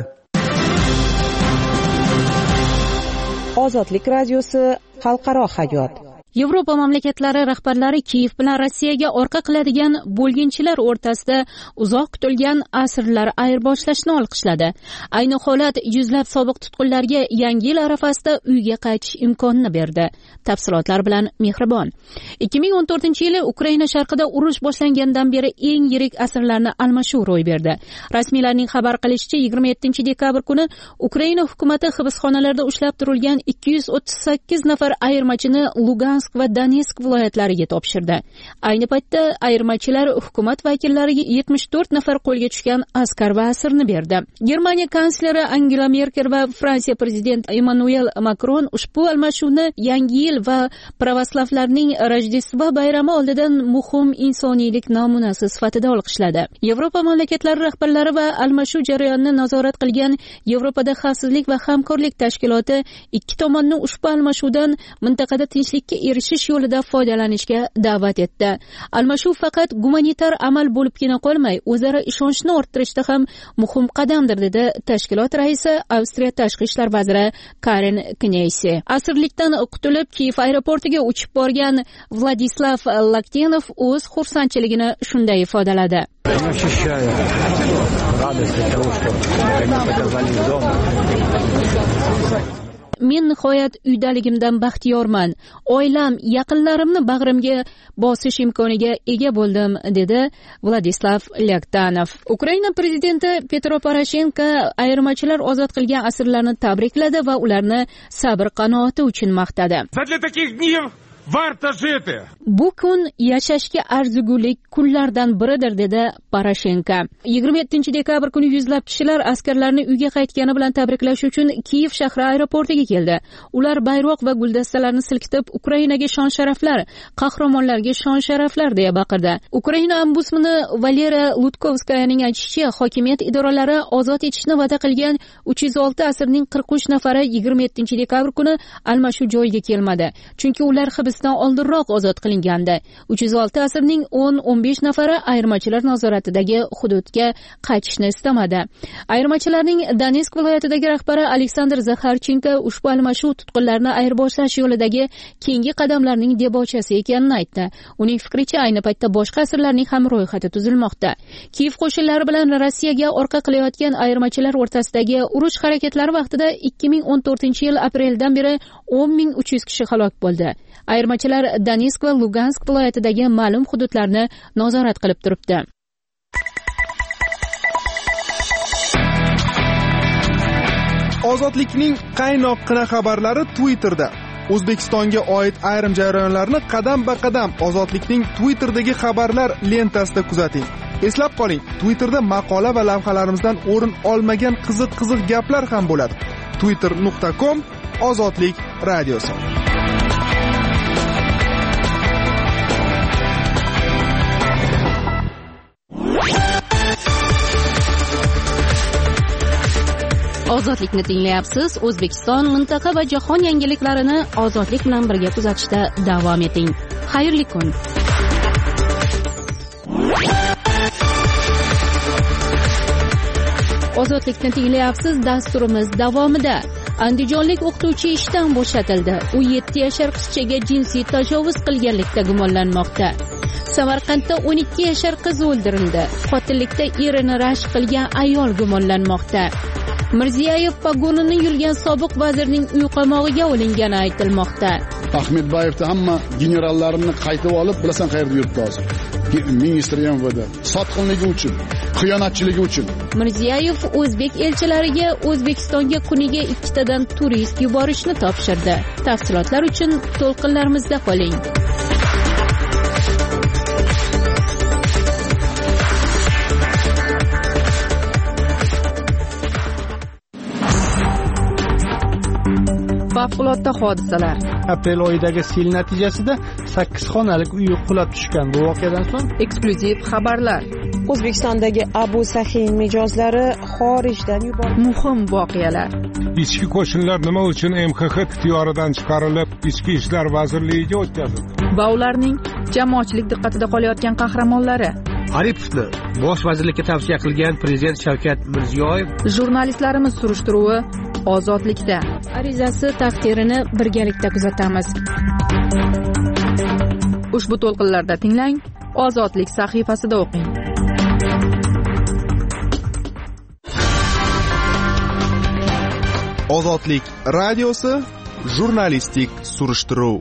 Ozodlik radiosi xalqaro hayot. Yevropa mamlakatlari rahbarlari Kiyev bilan Rossiyaga orqa qiladigan bo'lginchilar o'rtasida uzoq kutilgan asrlar ayirboshlashni olqishladi. Ayni holat yuzlab sobiq tutqunlarga yangi yil arafasida uyga qaytish imkonini berdi. Tafsilotlar bilan Mehribon. ikki ming o'n to'rtinchi yili Ukraina sharqida urush boshlangandan beri eng yirik asrlarni almashuv ro'y berdi. Rasmiylarning xabar qilishicha, yigirma yettinchi dekabr kuni Ukraina hukumati hibsxonalarda ushlab turilgan ikki yuz o'ttiz sakkiz nafar ayirmachini Lugansk va Donetsk viloyatlariga topshirdi. Ayni paytda ayirmachilar hukumat vakillariga yetmish to'rt nafar qo'lga tushgan askar va asirni berdi. Germaniya kansleri Angela Merkel va Fransiya prezidenti Emmanuel Macron ushbu almashuvni Yangi yil va pravoslavlarning Rojdestvo bayrami oldidan muhim insoniylik namunasi sifatida olqishladi. Yevropa mamlakatlari rahbarlari va almashuv jarayonini nazorat qilgan Yevropada xavfsizlik va hamkorlik tashkiloti ikki tomonni ushbu almashuvdan mintaqada tinchlikka erishish yo'lida foydalanishga da'vat etdi. Almashuv faqat gumanitar amal bo'libgina qolmay, o'zaro ishonchni orttirishda ham muhim qadamdir, dedi tashkilot raisi Avstriya tashqi ishlar vaziri Karen Kneyse. Asirlikdan qutulib Kiyev aeroportiga uchib borgan Vladislav Laktenov o'z xursandchiligini shunday ifodaladi. Men nihoyat uydaligimdan baxtiyorman. Oilam, yaqinlarimni bag'rimga bosish imkoniga ega bo'ldim, dedi Vladislav Laktanov. Ukraina prezidenti Petro Poroshenko ayirmachilar ozod qilgan asirlarni tabrikladi va ularni sabr qanoati uchun maqtadi. Bu kun yashashga arzigulik kunlardan biridir, dedi Poroshenko. yigirma yettinchi dekabr kuni yuzlab kishilar askarlarni uyga qaytgani bilan tabriklash uchun Kiyev shahri aeroportiga keldi. Ular bayroq va guldastalarni silkitib, Ukrainaga shon-sharaflar, qahramonlarga shon-sharaflar deya baqirdi. Ukraina ombudsmani Valeriya Lutkovskayaning aytishicha, hokimiyat idoralari ozod etishni va'da qilgan uch yuz olti asirning qirq uch nafari yigirma yettinchi dekabr kuni almashuv joyiga kelmadi. Chunki ular hibsdan oldinroq ozod qilingandi. uch yuz olti asirning o'n o'n besh nafari ayirmachilar nazoratidagi hududga qaytishni istamadi. Ayirmachilarning Donetsk viloyatidagi rahbari Aleksandr Zakharchenko ushbu almashuv tutqunlarni ayirboshlash yo'lidagi keyingi qadamlarning debochasi ekanini aytdi. Uning fikricha, ayni paytda boshqa asirlarning ham ro'yxati tuzilmoqda. Kiyev qo'shinlari bilan Rossiyaga orqa qilayotgan ayirmachilar o'rtasidagi urush harakatlari vaqtida ikki ming o'n to'rtinchi yil apreldan beri o'n ming uch yuz kishi halok bo'ldi. Ayirmachilar Donetsk va Lugansk viloyatidagi ma'lum hududlarni nazorat qilib turibdi. Ozodlikning qaynoqqina xabarlari Twitterda. O'zbekistonga oid ayrim jarayonlarni qadam-ba-qadam Ozodlikning Twitterdagi xabarlar lentasida kuzating. Eslab qoling, Twitterda maqola va lavhalarimizdan o'rin olmagan qiziq-qiziq gaplar ham bo'ladi. twitter nuqta com Ozodlik radiosi. Ozodlikni tinglayapsiz. O'zbekiston, mintaqa va jahon yangiliklarini ozodlik bilan birga kuzatishda davom eting. Xayrli kun. Ozodlikni tinglayapsiz dasturimiz davomida andijonlik o'qituvchi ishdan bo'shatildi. U yetti yashar qizchaga jinsiy tajovuz qilganlikda gumonlanmoqda. Samarqandda o'n ikki yashar qiz o'ldirildi. Qotillikda erini rashk qilgan ayol gumonlanmoqda. Mirziyoyev pagonini yulgan sobiq vazirning uy qamog'iga olingani aytilmoqda. Ahmedboyevni hamma generallarini qaytib olib, bilasan qayerda yuribdi hozir. Ministr M V D sotqinligi uchun, xiyonatchiligi uchun. Mirziyoyev o'zbek elchilariga O'zbekistonga kuniga ikkitadan turist yuborishni topshirdi. Tafsilotlar uchun to'lqinlarimizda qoling. Favqulodda hodisalar. Aprel oyidagi sel natijasida sakkiz xonalik uy qulab tushgan. Bu voqeadan so'ng eksklyuziv xabarlar. O'zbekistondagi Abu Sahin mijozlari xorijdan yuborildi. Muhim voqealar. Ichki qo'shinlar nima uchun M X X ixtiyoridan chiqarilib, Ichki ishlar vazirligiga o'tkazildi? Va ularning jamoatchilik diqqatida qolayotgan qahramonlari. Aripovni bosh vazirlikka tavsiya qilgan prezident Shavkat Mirziyoyev. Jurnalistlarimiz surishtiruvi Ozodlikda. Arizasi taqdirini birgalikda kuzatamiz. Ushbu to'lqinlarda tinglang, Ozodlik sahifasida o'qing. Ozodlik radiosi jurnalistik surishtiruv.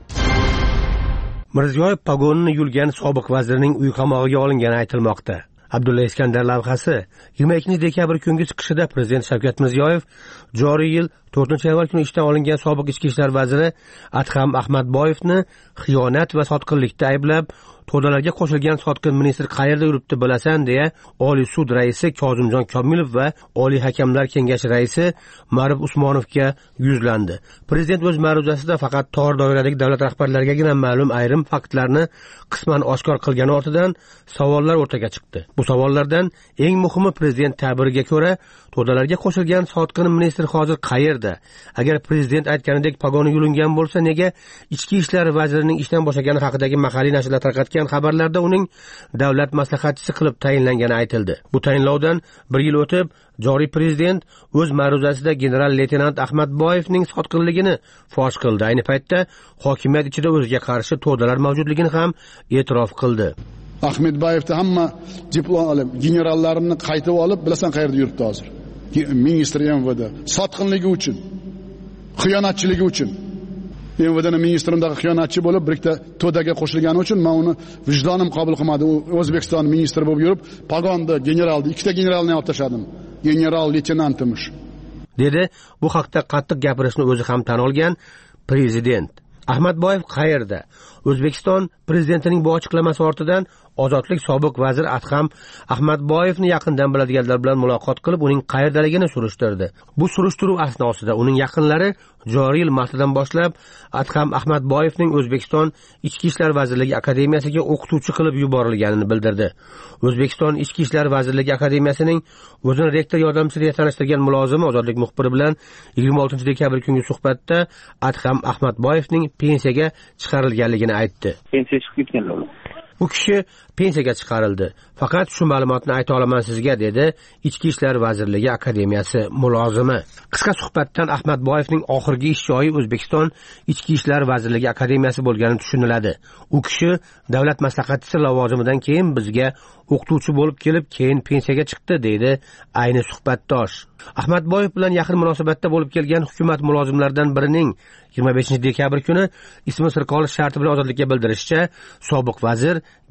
Mirziyoyev pagonini yulgan sobiq vazirning uy qamog'iga olingani aytilmoqda. Abdulla Iskandar lavhasi yigirma ikkinchi dekabr kungi chiqishida prezident Shavkat Mirziyoyev joriy yil to'rtinchi yanvar kuni ishdan olingan sobiq ichki ishlar vaziri Adham Ahmadboyevni xiyonat va sotqinlikda ayblab, to'dalarga qo'shilgan sotqin ministr qayerda yuribdi bilasan deya Oliy sud raisi Kozimjon Komilov va Oliy hakamlar kengashi raisi Ma'ruf Usmonovga yuzlandi. Prezident o'z ma'ruzasida faqat tor doiradagi davlat rahbarlarigagina ma'lum ayrim faktlarni qisman oshkor qilgani ortidan savollar o'rtaga chiqdi. Bu savollardan eng muhimi prezident ta'biriga ko'ra, to'dalarga qo'shilgan sotqin ministr hozir qayerda? Agar prezident aytganidek pagoni yulingan bo'lsa, nega ichki ishlar vazirining ishdan bo'shagani haqidagi mahalliy nashrlar tarqatgan xabarlarda uning davlat maslahatchisi qilib tayinlangani aytildi. Bu tayinlovdan bir yil o'tib, joriy prezident o'z ma'ruzasida general-leytenant Ahmadboyevning sotqinligini fosh qildi. Ayni paytda hokimiyat ichida o'ziga qarshi to'dalar mavjudligini ham e'tirof qildi. Ahmedboyevni hamma diplom olib, generallarini qaytib olib, bilasan qayerda yuribdi hozir. Ministr M V D sotqinligi uchun, xiyonatchiligi uchun. M V D'ning ministrimdagi xiyonatchi bo'lib, birikta to'daga qo'shilgani uchun men uni vijdonim qabul qilmadi. U O'zbekiston ministri bo'lib yurib, pagonni generalni, ikkita generalni olib tashladim. General leytenantimish. dedi bu haqda qattiq gapirishni o'zi ham tan olgan prezident. Ahmadboyev qayerda? O'zbekiston prezidentining bu ochiqlamasi ortidan Ozodlik sobiq vazir Adham Ahmadboyevni yaqindan biladiganlar bilan muloqot qilib, uning qayerdaligini surishtirdi. Bu surishtiruv asnosida uning yaqinlari joriy yil martidan boshlab Adham Ahmadboyevning O'zbekiston Ichki ishlar vazirligi akademiyasiga o'qituvchi qilib yuborilganini bildirdi. O'zbekiston Ichki ishlar vazirligi akademiyasining o'zini rektor yordamchisi deya tanishtirgan mulozimi Ozodlik muxbiri bilan yigirma oltinchi dekabr kungi suhbatda Adham Ahmadboyevning pensiyaga chiqarilganligini aytdi. Pensiya chiqib ketganlar. U kishi pensiyaga chiqarildi. Faqat shu ma'lumotni ayta olaman sizga, dedi Ichki ishlar vazirligi akademiyasi mulozimi. Qisqa suhbatdan Ahmadboyevning oxirgi ish joyi O'zbekiston Ichki ishlar vazirligi akademiyasi bo'lgani tushuniladi. U kishi davlat maslahatchisi lavozimidan keyin bizga o'qituvchi bo'lib kelib, keyin pensiyaga chiqdi, deydi ayni suhbatdosh. Ahmadboyev bilan yaqin munosabatda bo'lib kelgan hukumat mulozimlaridan birining yigirma beshinchi dekabr kuni ismi sir qolish sharti bilan ozodlikka bildirishicha, sobiq vazir generallik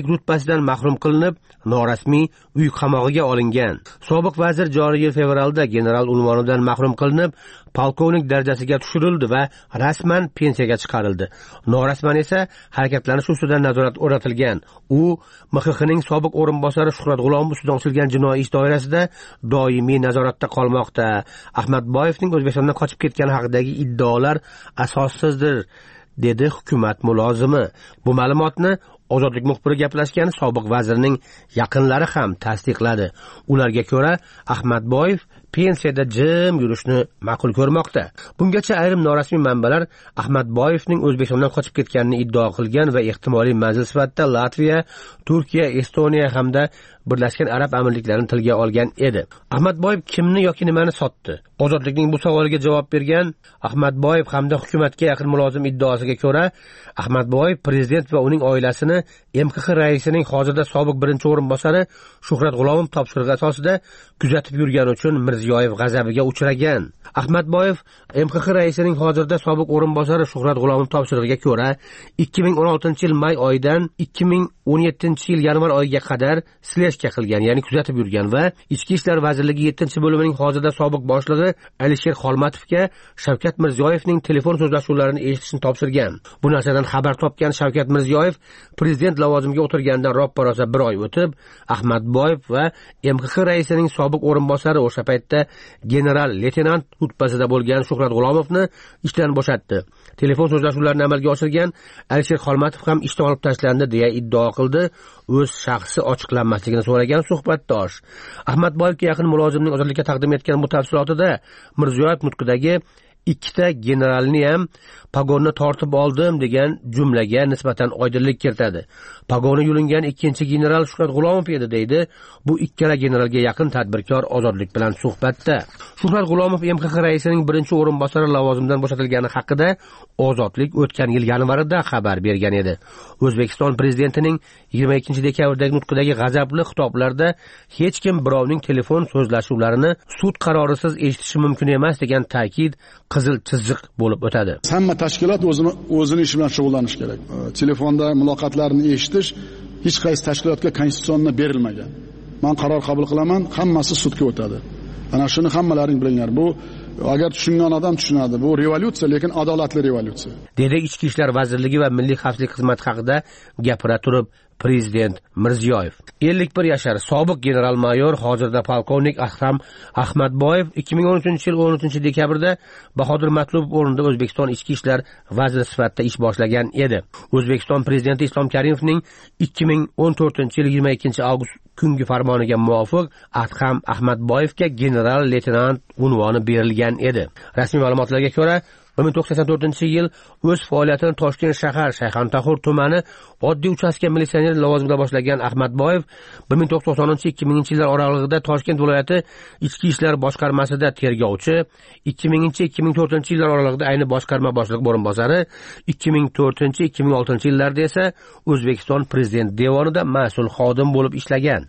rutbasidan mahrum qilinib, norasmiy uy qamog'iga olingan. Sobiq vazir joriy yil fevralda general unvonidan mahrum qilinib, polkovnik darajasiga tushirildi va rasman pensiyaga chiqarildi. Norasman esa harakatlanish ustidan nazorat o'rnatilgan. U M X Xning sobiq o'rinbosari Shuhrat G'ulomov ustidan ochilgan jinoiy ish doirasida doimiy nazoratda qolmoqda. Ahmadboyevning O'zbekistondan qochib ketgani haqidagi iddaolar asossizdir, dedi hukumat mulozimi. Bu ma'lumotni Ozodlik muxbiri gaplashgan sobiq vazirning yaqinlari ham tasdiqladi. Ularga ko'ra, Ahmadboyev pensiyada jim yurishni ma'qul ko'rmoqda. Bungacha ayrim norasmiy manbalar Ahmadboyevning O'zbekistondan qochib ketganini iddao qilgan va ehtimoliy manzil sifatida Latviya, Turkiya, Estoniya hamda Birlashgan Arab Amirliklarini tilga olgan edi. Ahmadboyev kimni yoki nimani sotdi? Ozodlikning bu savoliga javob bergan Ahmadboyev hamda hukumatga yaqin mulozim iddaosiga ko'ra, Ahmadboyev prezident va uning oilasini M X X raisining hozirda sobiq birinchi o'rinbosari Shuhrat G'ulomov topshirig'i asosida kuzatib yurgani uchun Mirziyoyev g'azabiga uchragan. Ahmadboyev M X X raisining hozirda sobiq o'rinbosari Shuhrat G'ulomov topshirig'iga ko'ra ikki ming o'n oltinchi yil may oyidan ikki ming o'n yettinchi yil yanvar oyiga qadar sleshka qilgan, ya'ni kuzatib yurgan va Ichki ishlar vazirligi yettinchi bo'limining hozirda sobiq boshlig'i Alisher Xolmatovga Shavkat Mirziyoyevning telefon so'zlashuvlarini eshitishni topshirgan. Bu narsadan xabar topgan Shavkat Mirziyoyev prezident lavozimiga o'tirgandan roppa-rosa bir oy o'tib, Ahmadboyev va M X X raisining sobiq o'rinbosari o'sha paytda general leytenant rutbasida bo'lgan Shuhrat G'ulomovni ishdan bo'shatdi. Telefon so'zlashuvlarini amalga oshirgan Alisher Xolmatov ham ishdan olib tashlandi deya iddao qildi. O'z shaxsi ochiqlanmasligini so'ragan suhbatdosh. Ahmadboyevga yaqin mulozimning ozodlikka taqdim etgan bu tafsilotida Mirziyoyev nutqidagi ikkita generalni ham pogonni tortib oldim degan jumlaga nisbatan oydinlik kiritadi. Pogoni yulingan ikkinchi general Shuhrat G'ulomov edi, deydi bu ikkala generalga yaqin tadbirkor Ozodlik bilan suhbatda. Shuhrat G'ulomov M X X raisining birinchi o'rinbosari lavozimidan bo'shatilgani haqida Ozodlik o'tgan yil yanvarida xabar bergan edi. O'zbekiston prezidentining yigirma ikkinchi dekabrdagi nutqidagi g'azabli xitoblarda hech kim birovning telefon so'zlashuvlarini sud qarorisiz eshitishi mumkin emas degan ta'kid qizil chiziq bo'lib o'tadi. Hamma tashkilot o'zini o'zini ishi bilan shug'ullanish kerak. Telefonda muloqotlarni eshitish hech qaysi tashkilotga konstitutsiyonda berilmagan. Men qaror qabul qilaman, hammasi sudga o'tadi. Ana shuni hammalaring bilinglar. Bu agar tushungan odam tushunadi. Bu revolyutsiya, lekin adolatli revolyutsiya. Dedi Ichki ishlar vazirligi va Milliy xavfsizlik xizmati haqida gapira turib Prezident Mirziyoyev. ellik bir yashar sobiq general-mayor, hozirda polkovnik Ahram Ahmadboyev ikki ming o'n uchinchi yil o'n uchinchi dekabrda Bahodir Matlubov o'rnida O'zbekiston ichki ishlar vaziri sifatida ish boshlagan edi. O'zbekiston prezidenti Islom Karimovning ikki ming o'n to'rtinchi yil yigirma ikkinchi avgust kungi farmoniga muvofiq Ahram Ahmadboyevga general-leytenant unvoni berilgan edi. Rasmiy ma'lumotlarga ko'ra bir ming to'qson to'rtinchi yil o'z faoliyatini Toshkent shahar Shayxontohur tumani oddiy uchastka militsioner lavozimida boshlagan Ahmadboyev bir ming to'qson to'qsoninchi ikki minginchi yillar oralig'ida Toshkent viloyati ichki ishlar boshqarmasida tergovchi, ikki minginchi ikki ming to'rtinchi yillar oralig'ida ayni boshqarma boshliq o'rinbosari, ikki ming to'rtinchi ikki ming oltinchi yillarda esa O'zbekiston prezident devonida mas'ul xodim bo'lib ishlagan.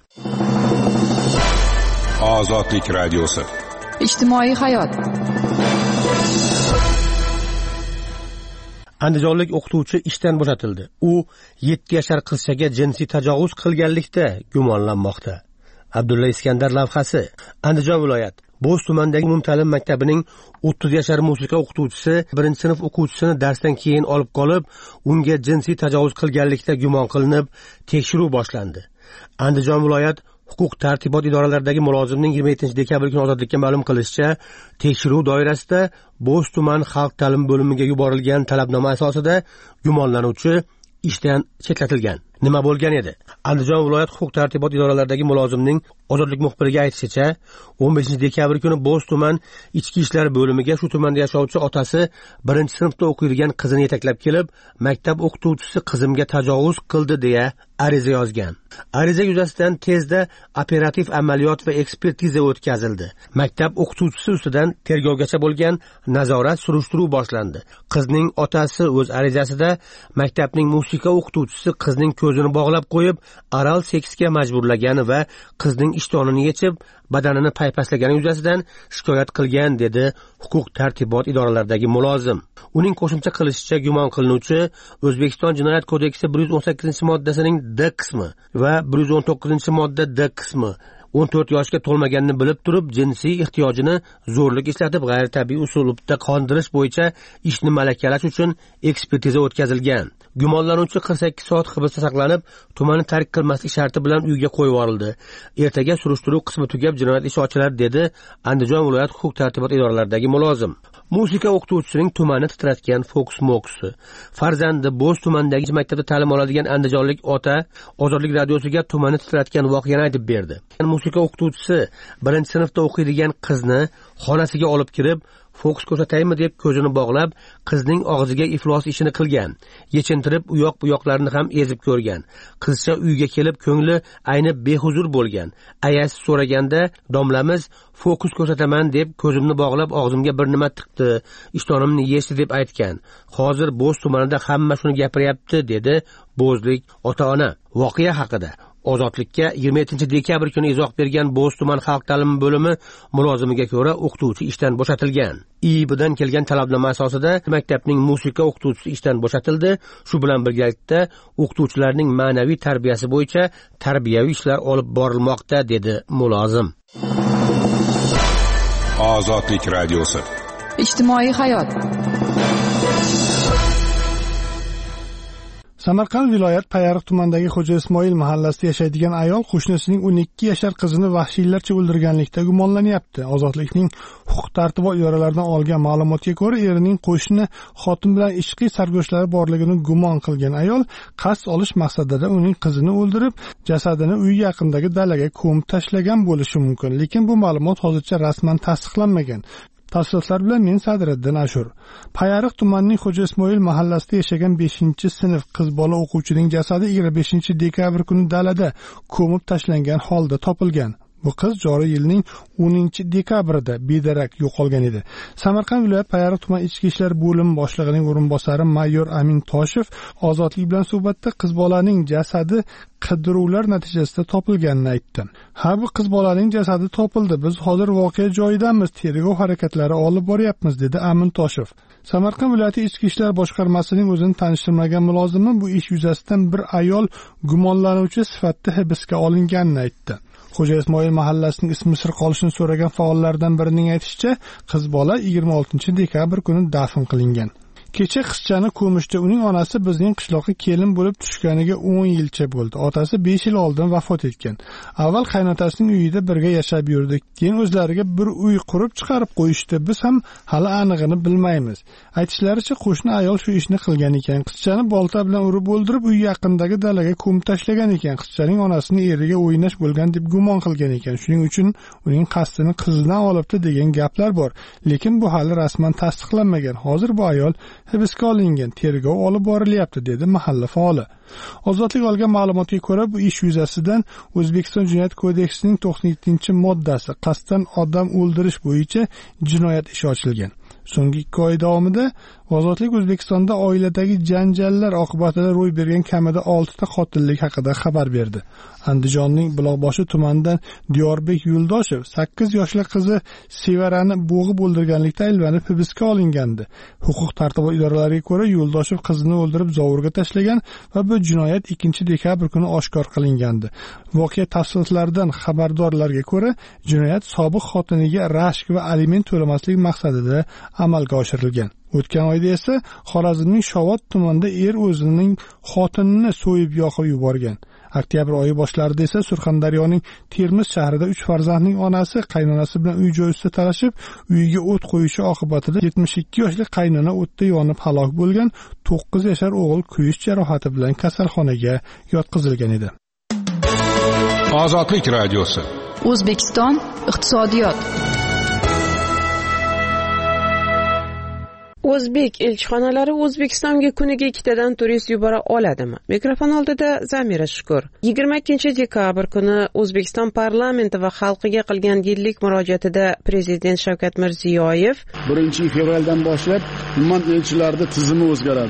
Ozodlik radiosi. Ijtimoiy hayot. Andijonlik o'qituvchi ishdan bo'shatildi. U yetti yashar qizchaga jinsiy tajovuz qilganlikda gumonlanmoqda. Abdulla Iskandar lavhasi. Andijon viloyat Bo'z tumanidagi umumta'lim maktabining o'ttiz yashar musiqa o'qituvchisi birinchi sinf o'quvchisini darsdan keyin olib qolib, unga jinsiy tajovuz qilganlikda gumon qilinib, tekshiruv boshlandi. Andijon viloyat huquq tartibot idoralaridagi mulozimning yigirma yettinchi dekabr kuni ozodlikka ma'lum qilishicha, tekshiruv doirasida Bo'z tuman xalq ta'lim bo'limiga yuborilgan talabnoma asosida gumonlanuvchi ishdan chetlatilgan. Nima bo'lgan edi? Andijon viloyat huquq tartibot idoralaridagi mulozimning Ozodlik muxbiriga aytishicha, o'n beshinchi dekabr kuni Bo'z tuman ichki ishlar bo'limiga shu tumanda yashovchi otasi birinchi sinfda o'qiydigan qizini yetaklab kelib, maktab o'qituvchisi qizimga tajovuz qildi deya ariza yozgan. Ariza yuzasidan tezda operativ amaliyot va ekspertiza o'tkazildi. Maktab o'qituvchisi ustidan tergovgacha bo'lgan nazorat surishtiruv boshlandi. Qizning otasi o'z arizasida maktabning musiqa o'qituvchisi qizning ko'zini bog'lab qo'yib oral seksga majburlagan va qizning ishtonini yechib badanini paypaslagani yuzasidan shikoyat qilgan, dedi huquq tartibot idoralaridagi mulozim. Uning qo'shimcha qilishicha, gumon qilinuvchi O'zbekiston Jinoyat kodeksi bir yuz o'n sakkizinchi moddasining D qismi va bir yuz o'n to'qqizinchi modda D qismi o'n to'rt yoshga to'lmaganini bilib turib jinsiy ehtiyojini zo'rlik ishlatib g'ayritabiiy usulda qondirish bo'yicha ishni malakalash uchun ekspertiza o'tkazilgan. Gumonlanuvchi qirq sakkiz soat hibsda saqlanib, tumanni tark qilmaslik sharti bilan uyga qo'yib yuborildi. Ertaga surishtiruv qismi tugab jinoyat ishi ochiladi, dedi Andijon viloyat huquq tartibot idoralaridagi mulozim. Musiqa o'qituvchisining tumanni titratgan Fox Moxi. Farzandi Bo'z tumanidagi maktabda ta'lim oladigan andijonlik ota Ozodlik radiosiga tumanni titratgan voqeani aytib berdi. Musiqa o'qituvchisi birinchi sinfda o'qiydigan qizni xonasiga olib kirib, Fox ko'rsataymi deb ko'zini bog'lab, qizning og'ziga iflos ishini qilgan. Yechintirib, u yoq bu yoqlarini ham ezib ko'rgan. Qizcha uyga kelib, ko'ngli ayni behuzur bo'lgan. Ayasi so'raganda, domlamiz Fox ko'rsataman deb ko'zimni bog'lab, og'zimga bir nima tiqdi, ishtonimni yechdi deb aytgan. Hozir Bo'z tumanida hamma shuni gapiryapti, dedi bo'zlik ota-ona. Voqea haqida Ozodlikka yigirma yettinchi dekabr kuni izoh bergan Bo'z tuman xalq ta'limi bo'limi mulozimiga ko'ra o'qituvchi ishdan bo'shatilgan. I Bdan kelgan talabnoma asosida maktabning musiqa o'qituvchisi ishdan bo'shatildi. Shu bilan birgalikda o'qituvchilarning ma'naviy tarbiyasi bo'yicha tarbiyaviy ishlar olib borilmoqda, dedi mulozim. Ozodlik radiosi. Ijtimoiy hayot. Samarqand viloyat Payariq tumanidagi Xo'ja Ismoil mahallasida yashaydigan ayol qo'shnisining o'n ikki yashar qizini vahshiylarcha o'ldirganlikda gumonlanyapti. Ozodlikning huquq tartibot idoralaridan olgan ma'lumotga ko'ra, erining qo'shni xotin bilan ishqiy sarguzashtlari borligini gumon qilgan ayol qasd olish maqsadida uning qizini o'ldirib, jasadini uy yaqinidagi dalaga ko'mib tashlagan bo'lishi mumkin, lekin bu ma'lumot hozircha rasman tasdiqlanmagan. Tafsilotlar bilan men Sadriddin Ashur. Payariq tumanining Xo'ja Ismoil mahallasida yashagan beshinchi sinf qiz bola o'quvchining jasadi yigirma beshinchi dekabr kuni dalada ko'mib tashlangan holda topilgan. Bu qiz joriy yilning o'ninchi dekabrida bedarak yo'qolgan edi. Samarqand viloyat Payariq tuman ichki ishlar bo'limi boshlig'ining o'rinbosari mayor Amin Toshev Ozodlik bilan suhbatda qiz bolaning jasadi qidiruvlar natijasida topilganini aytdi. Ha, bu qiz bolaning jasadi topildi. Biz hozir voqea joyidamiz, tergov harakatlari olib boryapmiz, dedi Amin Toshev. Samarqand viloyati ichki ishlar boshqarmasining o'zini tanishtirmagan mulozimi bu ish yuzasidan bir ayol gumonlanuvchi sifatida hibsga olinganini aytdi. Xo'ja Ismoil mahallasining ismi sir qolishini so'ragan faollardan birining aytishicha, qiz bola yigirma oltinchi dekabr kuni dafn qilingan. Kecha qizchani ko'mishda uning onasi bizning qishloqqa kelin bo'lib tushganiga o'n yilcha bo'ldi. Otasi besh yil oldin vafot etgan. Avval qaynotasining uyida birga yashab yurdik. Keyin o'zlariga bir uy qurib chiqarib qo'yishdi. Biz ham hali aniqini bilmaymiz. Aytishlaricha qo'shni ayol shu ishni qilgan ekan. Qizchani bolta bilan urib o'ldirib, uy yaqinidagi dalaga ko'mib tashlagan ekan. Qizchaning onasini eriga o'ynash bo'lgan deb gumon qilgan ekan. Shuning uchun uning qasdini qizidan olibdi degan gaplar bor. Lekin bu hali rasman tasdiqlanmagan. Hozir bu ayol hibsga olingan, tergov olib borilyapti, dedi mahalla faoli. Ozodlik olgan ma'lumotga ko'ra, bu ish yuzasidan O'zbekiston Jinoyat kodeksining to'qson yettinchi moddasi qasddan odam o'ldirish bo'yicha jinoyat ishi ochilgan. So'nggi ikki oy davomida Ozodlik O'zbekistonda oiladagi janjallar oqibatida ro'y bergan kamida olti ta qotillik haqida xabar berdi. Andijonning Buloqboshi tumanidan Diyorbek Yuldoshev sakkiz yoshli qizi Sevarani bo'g'ib o'ldirganlikda ayblanib hibsga olingandi. Huquq tartibot idoralariga ko'ra, Yuldoshev qizini o'ldirib zovurga tashlagan va bu jinoyat ikkinchi dekabr kuni oshkor qilingandi. Voqea tafsilotlaridan xabardorlarga ko'ra, jinoyat sobiq xotiniga rashk va aliment to'lamaslik maqsadida amalga oshirilgan. O'tgan oyda esa Xorazmning Shovot tumanida er o'zining xotinini so'yib yoqib yuborgan. Oktyabr oyi boshlarida esa Surxondaryoning Termiz shahrida uch farzandning onasi qaynonasi bilan uy joy ustida talashib, uyiga o't qo'yishi oqibatida yetmish ikki yoshli qaynona o'tda yonib halok bo'lgan, to'qqiz yashar o'g'il kuyish jarohati bilan kasalxonaga yotqizilgan edi. Ozodlik radiosi. O'zbekiston iqtisodiyot. O'zbek elchixonalari O'zbekistonga kuniga ikkitadan turist yubora oladimi? Mikrofon oldida Zamira Shukur. yigirma ikkinchi dekabr kuni O'zbekiston parlamenti va xalqiga qilgan yillik murojaatida Prezident Shavkat Mirziyoyev birinchi fevraldan boshlab tuman elchilarida tizimi o'zgaradi.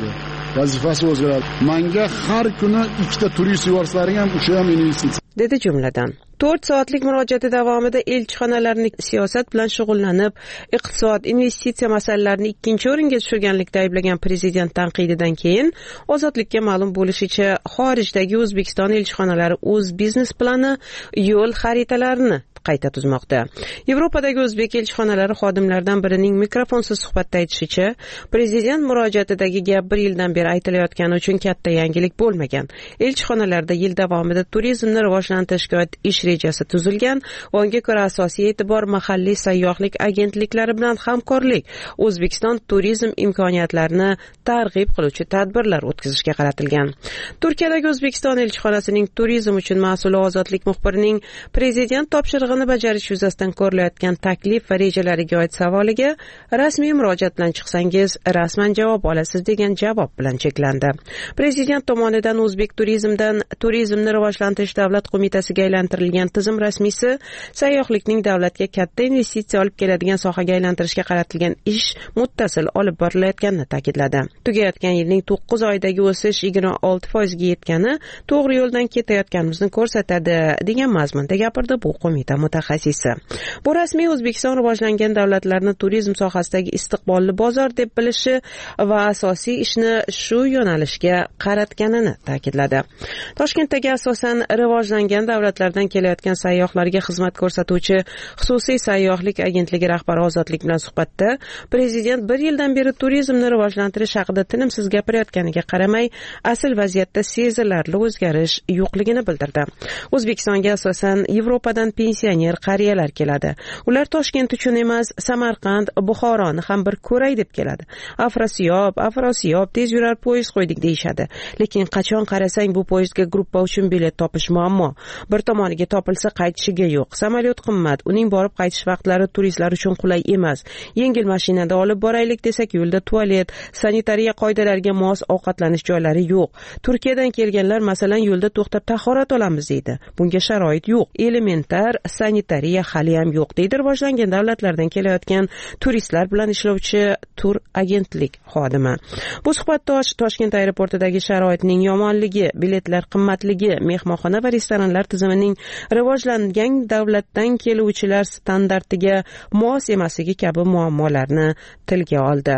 vazifasi o'zgaradi. Menga har kuni ikkita turist yuborsaring ham o'sha ham investitsiya dedi jumladan. to'rt soatlik murojaati davomida elchixonalarning siyosat bilan shug'ullanib, iqtisod, investitsiya masalalarini ikkinchi o'ringa tushirganlikda ayblagan prezident tanqididan keyin Ozodlikka ma'lum bo'lishicha, xorijdagi O'zbekiston elchixonalari o'z biznes plani, yo'l xaritalarini qayta tuzmoqda. Yevropadagi o'zbek elchixonalari xodimlaridan birining mikrofonsiz suhbatda aytishicha, prezident murojaatidagi gap bir yildan beri aytilayotgani uchun katta yangilik bo'lmagan. Elchixonalarda yil davomida turizmni rivojlantirishga oid ish rejasi tuzilgan va unga ko'ra asosiy e'tibor mahalliy sayyohlik agentliklari bilan hamkorlik, O'zbekiston turizm imkoniyatlarini targ'ib qiluvchi tadbirlar o'tkazishga qaratilgan. Turkiyadagi O'zbekiston elchixonasining turizm uchun mas'ul Ozodlik muxbirining prezident topshirig'ini bajarish yuzasidan ko'rilayotgan taklif va rejalariga oid savoliga rasmiy murojaat bilan chiqsangiz rasman javob olasiz degan javob bilan cheklandi. Prezident tomonidan o'zbek turizmdan turizmni rivojlantirish davlat qo'mitasiga aylantirilgan tizim rasmiysi sayyohlikning davlatga katta investitsiya olib keladigan sohaga aylantirishga qaratilgan ish muttasil olib borilayotganini ta'kidladi. Tugayotgan yilning to'qqiz oyidagi o'sish yigirma olti foizga yetgani to'g'ri yo'ldan ketayotganimizni ko'rsatadi degan mazmunda gapirdi bu qo'mita mutaxassisi. Bu rasmiy O'zbekiston rivojlangan davlatlarni turizm sohasidagi istiqbolli bozor deb bilishi va asosiy ishni shu yo'nalishga qaratganini ta'kidladi. Toshkentdagi asosan rivojlangan davlatlardan kelayotgan sayyohlarga xizmat ko'rsatuvchi xususiy sayyohlik agentligi rahbari Ozodlik bilan suhbatda prezident bir yildan beri turizmni rivojlantirish haqida tinimsiz gapirayotganiga qaramay, asl vaziyatda sezilarli o'zgarish yo'qligini bildirdi. O'zbekistonga asosan Yevropadan pensioner qariyalar keladi. Ular Toshkent uchun emas, Samarqand, Buxoroni ham bir ko'ray deb keladi. Afrosiyob, Afrosiyob tez yurar poyezd qo'ydik deyshadi. Lekin qachon qarasang bu poyezdga gruppa uchun bilet topish muammo. Bir tomoniga topilsa qaytishiga yo'q. Samolyot qimmat, uning borib qaytish vaqtlari turistlar uchun qulay emas. Yengil mashinada olib boraylik desak, yo'lda tualet, sanitariya qoidalariga mos ovqatlanish joylari yo'q. Turkiyadan kelganlar masalan yo'lda to'xtab tahorat olamiz deydi. Bunga sharoit yo'q. Elementar sanitariya hali ham yo'q deydi rivojlangan davlatlardan kelayotgan turistlar bilan ishlovchi tur agentlik xodimi. Bu suhbatdosh Toshkent aeroportidagi sharoitning yomonligi, biletlar qimmatligi, mehmonxona va restoranlar tizimining rivojlangan davlatdan keluvchilar standartiga mos emasligi kabi muammolarni tilga oldi.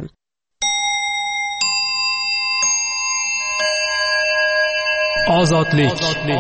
Ozodlik.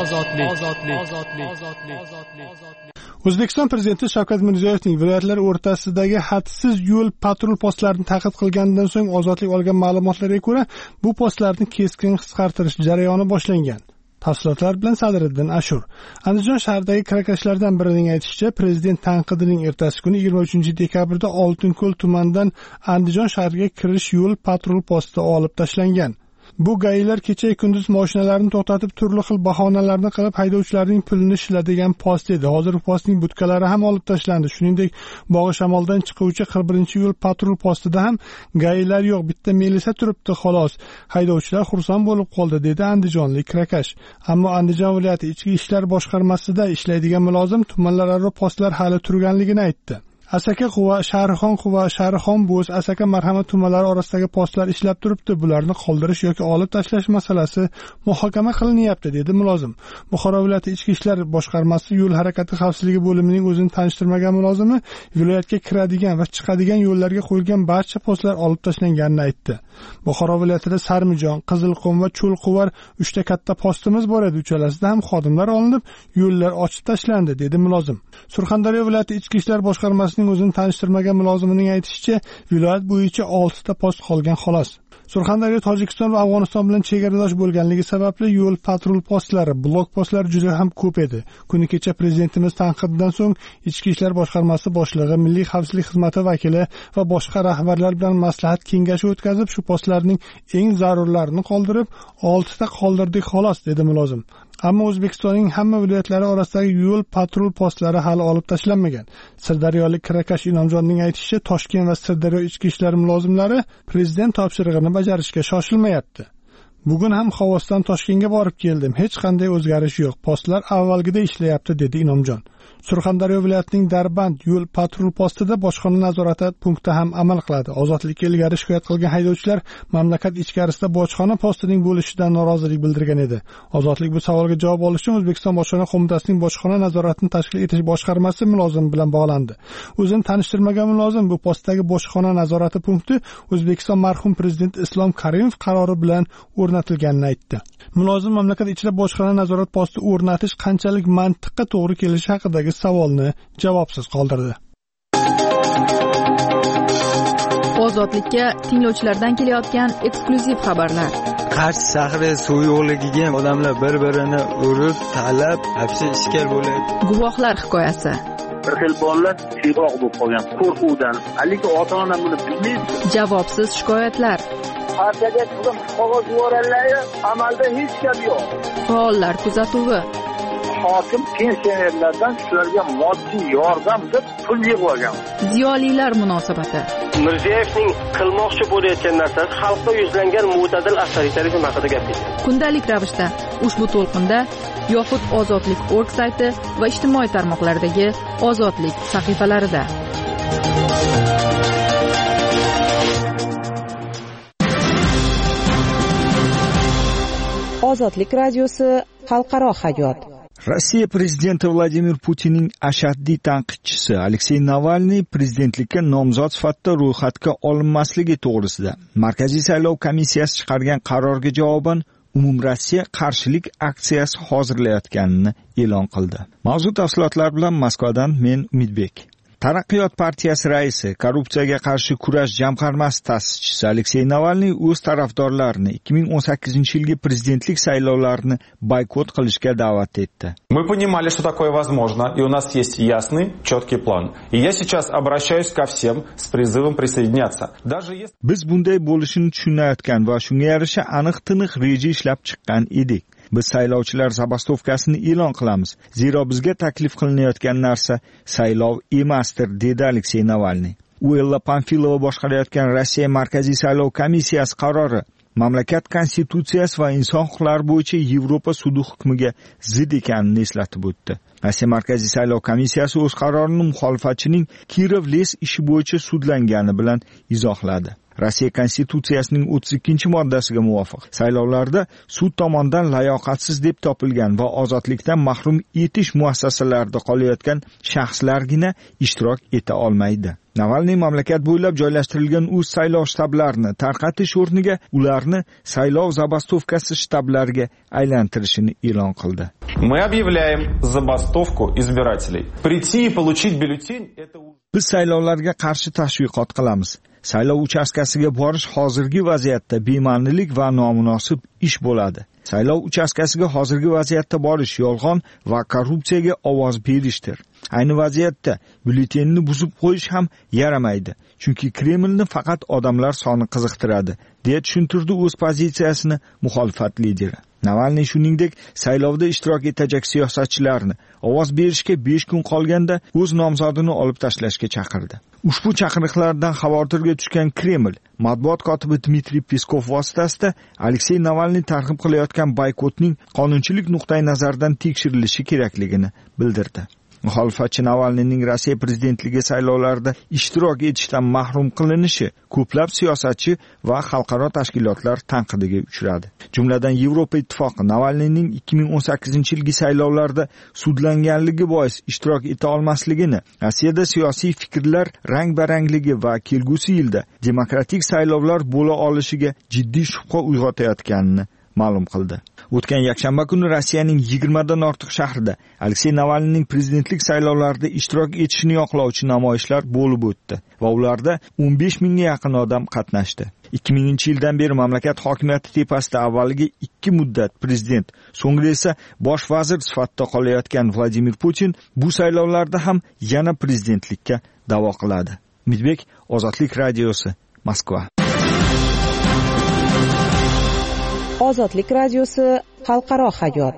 O'zbekiston prezidenti Shavkat Mirziyoyevning viloyatlar o'rtasidagi hadsiz yo'l patrul postlarini ta'qib qilganidan so'ng Ozodlik olgan ma'lumotlarga ko'ra, bu postlarni keskin qisqartirish jarayoni boshlangan. Tafsilotlar bilan Sadriddin Ashur. Andijon shahridagi kirakashlardan birining aytishicha, prezident tanqidining ertasi kuni yigirma uchinchi dekabrda Oltinko'l tumanidan Andijon shahriga kirish yo'l patrul posti olib tashlangan. Bu gaylar kecha kunduz mashinalarni to'xtatib turli xil bahonalarni qilib haydovchilarning pulini shiladigan post edi. Hozir postning budkalari ham olib tashlandi. Shuningdek, Bog'i Shamoldan chiquvchi qirq birinchi yo'l patrul postida ham gaylar yo'q, bitta melisa turibdi xolos. Haydovchilar xursand bo'lib qoldi, dedi andijonlik kirakash. Ammo Andijon viloyati ichki ishlar boshqarmasida ishlaydigan mulozim tumanlararo postlar hali turganligini aytdi. Asaka Quva, Sharixon Quva, Sharixon Bo'z, Asaka Marhamat tumanlari orasidagi postlar ishlab turibdi. Bularni qoldirish yoki olib tashlash masalasi muhokama qilinyapti, dedi mulozim. Buxoro viloyati ichki ishlar boshqarmasi yo'l harakati xavfsizligi bo'limining o'zini tanishtirmagan mulozimi viloyatga kiradigan va chiqadigan yo'llarga qo'yilgan barcha postlar olib tashlanganini aytdi. Buxoro viloyatida Sarmijon, Qizilqum va Cho'lquvar uchta katta postimiz bor edi. Uchalasida ham xodimlar olinib, yo'llar ochib tashlandi, dedi mulozim. Surxondaryo viloyati ichki ishlar boshqarmasi o'zini tanishtirmagan mulozimining aytishicha, viloyat bo'yicha olti ta post qolgan xolos. Surxondaryo Tojikiston va Afg'oniston bilan chegaradosh bo'lganligi sababli yo'l patrul postlari, blok postlari juda ham ko'p edi. Kuni kecha prezidentimiz tanqididan so'ng Ichki ishlar boshqarmasi boshlig'i, Milliy xavfsizlik xizmati vakili va boshqa rahbarlar bilan maslahat kengashi o'tkazib, shu postlarning eng zarurlarini qoldirib, olti ta qoldirdik xolos, dedi mulozim. Ammo O'zbekistonning hamma viloyatlari orasidagi yo'l patrul postlari hali olib tashlanmagan. Sirdaryolik kirakash Inomjonning aytishicha, Toshkent va Sirdaryo ichki ishlar mulozimlari prezident topshirig'ini bajarishga shoshilmayapti. Bugun ham Xovosdan Toshkentga borib keldim. Hech qanday o'zgarish yo'q. Postlar avvalgidek ishlayapti, dedi Inomjon. Surxondaryo viloyatining Darband yo'l patrul postida bojxona nazorati punkti ham amal qiladi. Ozodlikka ilgari shikoyat qilgan haydovchilar mamlakat ichkarisida bojxona postining bo'lishidan norozilik bildirgan edi. Ozodlik bu savolga javob olish uchun O'zbekiston bojxona qo'mitasining bojxona nazoratini tashkil etish boshqarmasi mulozimi bilan bog'landi. O'zini tanishtirmagan mulozim bu postdagi bojxona nazorati punkti O'zbekiston marhum prezident Islom Karimov qarori bilan o'rnatilganini aytdi. Mulozim mamlakat ichida bojxona nazorat posti o'rnatish qanchalik mantiqqa to'g'ri kelishi haqidagi savolni javobsiz qoldirdi. Ozodlikka tinglovchilardan kelayotgan eksklyuziv xabarlar. Qarshi shahri suv yo'qligiga odamlar bir-birini urib, talab, hapsi ishkal bo'ladi. Guvohlar hikoyasi. Bir xil bolalar siyroq bo'lib qolgan qo'rquvdan. Haligi ota-ona buni bilmaydi. Javobsiz shikoyatlar. Partiyaga turgan qog'oz yuborganlar, amalda hech gap yo'q. Faollar kuzatuvi. Hokim pensionerlardan shularga moddiy yordam deb pul yig'ib olgan. Ziyolilar munosabati. Mirziyoyevning qilmoqchi bo'layotgan narsasi xalqqa yuzlangan mo'tadil avtoritarizm haqida gapirdi. Kundalik ravishda ushbu to'lqinda yoxud ozodlik nokta org sayti va ijtimoiy tarmoqlardagi ozodlik sahifalarida. Ozodlik radiosi xalqaro hayot. Rossiya prezidenti Vladimir Putinning ashaddiy tanqidchisi Aleksey Navalniy prezidentlikka nomzod sifatida ro'yxatga olinmasligi to'g'risida Markaziy saylov komissiyasi chiqargan qarorga javoban umumrossiya qarshilik aksiyasi hozirlayotganini e'lon qildi. Mavzu tafsilotlar bilan Moskvadan men Umidbek. Taraqqiyot partiyasi raisi, korrupsiyaga qarshi kurash jamg'armasi ta'sischisi Aleksey Navalniy o'z tarafdorlarini ikki ming o'n sakkizinchi yilgi prezidentlik saylovlarini boykot qilishga da'vat etdi. Мы понимали, что такое возможно, и у нас есть ясный, четкий план. И я сейчас обращаюсь ко всем с призывом присоединяться. Даже если Biz bunday bo'lishini tushunayotgan va shunga yarasha aniq-tiniq reja ishlab chiqqan edik. Biz saylovchilar zabastovkasini e'lon qilamiz. Zero bizga taklif qilinayotgan narsa saylov emasdir, dedi Aleksey Navalniy. Uella Panfilova boshqarayotgan Rossiya Markaziy saylov komissiyasi qarori mamlakat konstitutsiyasi va inson huquqlari bo'yicha Yevropa sudi hukmiga zid ekanini eslatib o'tdi. Rossiya Markaziy saylov komissiyasi o'z qarorini muxolifatchining Kirov les ishi bo'yicha sudlangani bilan izohladi. Rossiya konstitutsiyasining o'ttiz ikkinchi moddasiga muvofiq saylovlarda sud tomonidan layoqatsiz deb topilgan va ozodlikdan mahrum etish muassasalarida qolayotgan shaxslargina ishtirok eta olmaydi. Navalniy mamlakat bo'ylab joylashtirilgan o'z saylov shtablarini tarqatish o'rniga ularni saylov zabastovkasi shtablariga aylantirishini e'lon qildi. Мы объявляем забастовку избирателей. Прийти и получить бюллетень – это... Biz saylovlarga qarshi tashviqot qilamiz. Saylov uchastkasiga borish hozirgi vaziyatda bema'nilik va nomunosib ish bo'ladi. Saylov uchastkasiga hozirgi vaziyatda borish yolg'on va korrupsiyaga ovoz berishdir. Ayni vaziyatda byulletenni buzib qo'yish ham yaramaydi, chunki Kremlni faqat odamlar soni qiziqtiradi, deya tushuntirdi o'z pozitsiyasini muxolifat lideri. Navalniy shuningdek saylovda ishtirok etajak siyosatchilarni ovoz berishga besh kun qolganda o'z nomzodini olib tashlashga chaqirdi. Ushbu chaqiriqlardan xavotirga tushgan Kreml matbuot kotibi Dmitriy Peskov vositasida Aleksey Navalniy targ'ib qilayotgan boykotning qonunchilik nuqtai nazaridan tekshirilishi kerakligini bildirdi. Muxolifatchi Navalniyning Rossiya prezidentligi saylovlarida ishtirok etishdan mahrum qilinishi ko'plab siyosatchi va xalqaro tashkilotlar tanqidiga uchradi. Jumladan Yevropa ittifoqi Navalniyning ikki ming o'n sakkizinchi yilgi saylovlarda sudlanganligi bois ishtirok eta olmasligini, Rossiyada siyosiy fikrlar rang-barangligi va kelgusi yilda demokratik saylovlar bo'la olishiga jiddiy shubha uyg'otayotganini ma'lum qildi. O'tgan yakshanba kuni Rossiyaning yigirmadan ortiq shahrida Aleksey Navalniyning prezidentlik saylovlarida ishtirok etishini yoqlovchi namoyishlar bo'lib o'tdi va ularda o'n besh mingga yaqin odam qatnashdi. ikki minginchi yildan beri mamlakat hokimiyati tepasida avvaliga ikki muddat prezident, so'ngra esa bosh vazir sifatida qolayotgan Vladimir Putin bu saylovlarda ham yana prezidentlikka da'vo qiladi. Umidbek, Ozodlik radiosi, Moskva. Ozodlik radiosi xalqaro hayot.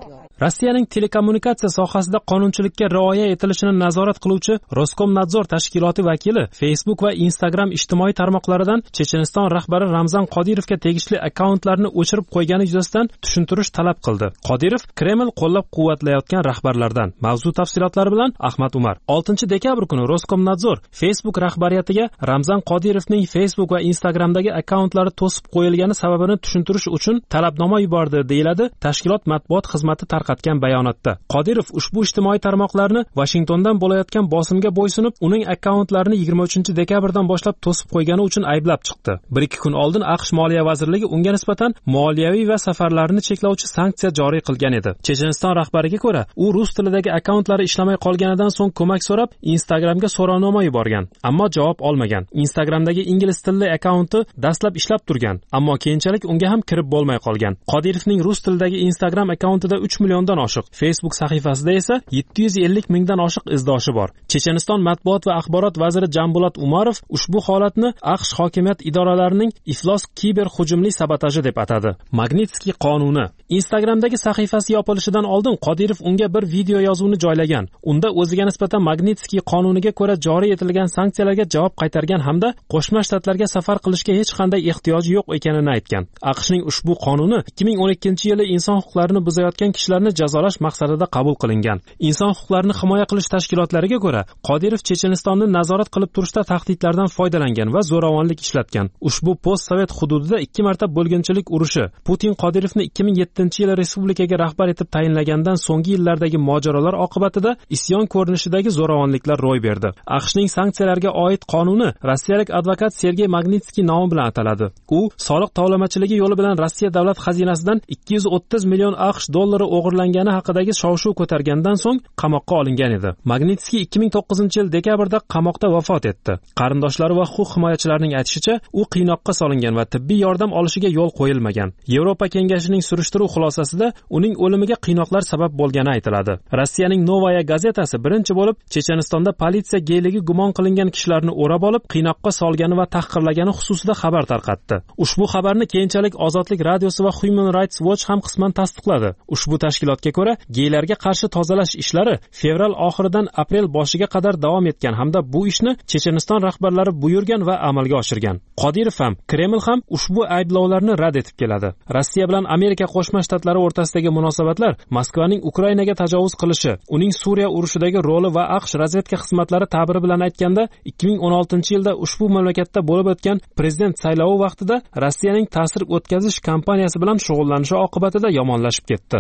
Rossiyaning telekommunikatsiya sohasida qonunchilikka rioya etilishini nazorat qiluvchi Roskomnadzor tashkiloti vakili Facebook va Instagram ijtimoiy tarmoqlaridan Checheniston rahbari Ramzan Qodirovga tegishli akkauntlarni o'chirib qo'ygani yuzasidan tushuntirish talab qildi. Qodirov Kreml qo'llab-quvvatlayotgan rahbarlardan. Mavzu tafsilotlari bilan Ahmad Umar. oltinchi dekabr kuni Roskomnadzor Facebook rahbariyatiga Ramzan Qodirovning Facebook va Instagramdagi akkauntlari to'sib qo'yilgani sababini tushuntirish uchun talabnoma yubordi, deyiladi tashkilot matbuot xizmati tarqatgan bayonotda. Qodirov ushbu ijtimoiy tarmoqlarni Washingtondan bo'layotgan bosimga bo'ysunib, uning akkauntlarini yigirma uchinchi dekabrdan boshlab to'sib qo'ygani uchun ayblab chiqdi. Bir ikki kun oldin AQSh Moliya vazirligi unga nisbatan moliyaviy va safarlarni cheklovchi sanksiya joriy qilgan edi. Checheniston rahbariga ko'ra, u rus tilidagi akkauntlari ishlamay qolganidan so'ng ko'mak so'rab Instagramga so'rovnoma yuborgan, ammo javob olmagan. Instagramdagi ingliz tilli akkaunti dastlab ishlab turgan, ammo keyinchalik unga ham kirib bo'lmay qolgan. Qodirovning rus tilidagi Instagram akkauntida uch milliondan oshiq, Facebook sahifasida esa yetti yuz ellik mingdan oshiq izdoshi bor. Checheniston matbuot va axborot vaziri Jambulat Umarov ushbu holatni AQSh hokimiyat idoralarining iflos kiber hujumli sabotaji deb atadi. Magnitskiy qonuni. Instagramdagi sahifasi yopilishidan oldin Qodirov unga bir video yozuvni joylagan. Unda o'ziga nisbatan Magnitskiy qonuniga ko'ra joriy etilgan sanksiyalarga javob qaytargan hamda Qo'shma Shtatlarga safar qilishga hech qanday ehtiyoji yo'q ekanini aytgan. AQShning ushbu qonuni ikki ming o'n ikkinchi yili inson huquqlarini buzayotgan kishilarni jazolash maqsadida qabul qilingan. Inson huquqlarini himoya qilish tashkilotlariga ko'ra, Qodirov Chechenistonni nazorat qilib turishda tahdidlardan foydalangan va zo'ravonlik ishlatgan. Ushbu post-sovet hududida ikki marta bo'lginchilik urushi, Putin Qodirovni ikki ming yettinchi yili respublikaga rahbar etib tayinlagandan so'nggi yillardagi mojarolar oqibatida isyon ko'rinishidagi zo'ravonliklar ro'y berdi. AQShning sanksiyalarga oid qonuni rossiyalik advokat Sergey Magnitskiy nomi bilan ataladi. U soliq tovlamachiligi yo'li bilan Rossiya davlat xazinasidan ikki yuz o'ttiz million AQSh dollari o'g'irlangani haqidagi shov-shuv ko'targandan so'ng qamoqqa olingan edi. Magnitskiy ikki ming to'qqizinchi yil dekabrda qamoqda vafot etdi. Qarindoshlari va huquq himoyachilarining aytishicha, u qiynoqqa solingan va tibbiy yordam olishiga yo'l qo'yilmagan. Yevropa kengashining surishtiruv xulosasida uning o'limiga qiynoqlar sabab bo'lgani aytiladi. Rossiyaning Novaya gazetasi birinchi bo'lib Chechenistonda politsiya geyligi gumon qilingan kishilarni o'rab olib, qiynoqqa solgani va tahqirlagani xususida xabar tarqatdi. Ushbu xabarni keyinchalik Ozodlik radiosi va Human Rights Watch ham qisman tasdiqladi. Ushbu tashkilotga ko'ra, geylarga qarshi tozalash ishlari fevral oxiridan aprel boshiga qadar davom etgan hamda bu ishni Checheniston rahbarlari buyurgan va amalga oshirgan. Qodirov ham, Kreml ham ushbu ayblovlarni rad etib keladi. Rossiya bilan Amerika Qo'shma Shtatlari o'rtasidagi munosabatlar Moskvaning Ukrainaga tajovuz qilishi, uning Suriya urushidagi roli va AQSh razvedka xizmatlari ta'biri bilan aytganda, ikki ming o'n oltinchi yilda ushbu mamlakatda bo'lib o'tgan prezident saylovi vaqtida Rossiyaning ta'sir o'tkazish kampaniyasi bilan shug'ullanishi oqibatida yomonlashib ketdi.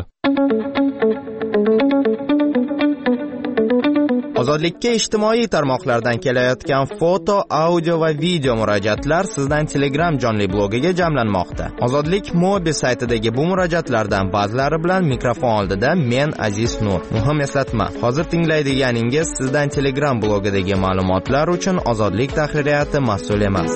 Ozodlikka ijtimoiy tarmoqlardan kelayotgan foto, audio va video murojaatlar sizdan Telegram jonli blogiga jamlanmoqda. Ozodlik Mobi saytidagi bu murojaatlardan ba'zilari bilan mikrofon oldida men Aziz Nur. Muhim eslatma, hozir tinglaydiganingiz sizdan Telegram blogidagi ma'lumotlar uchun Ozodlik tahririyati mas'ul emas.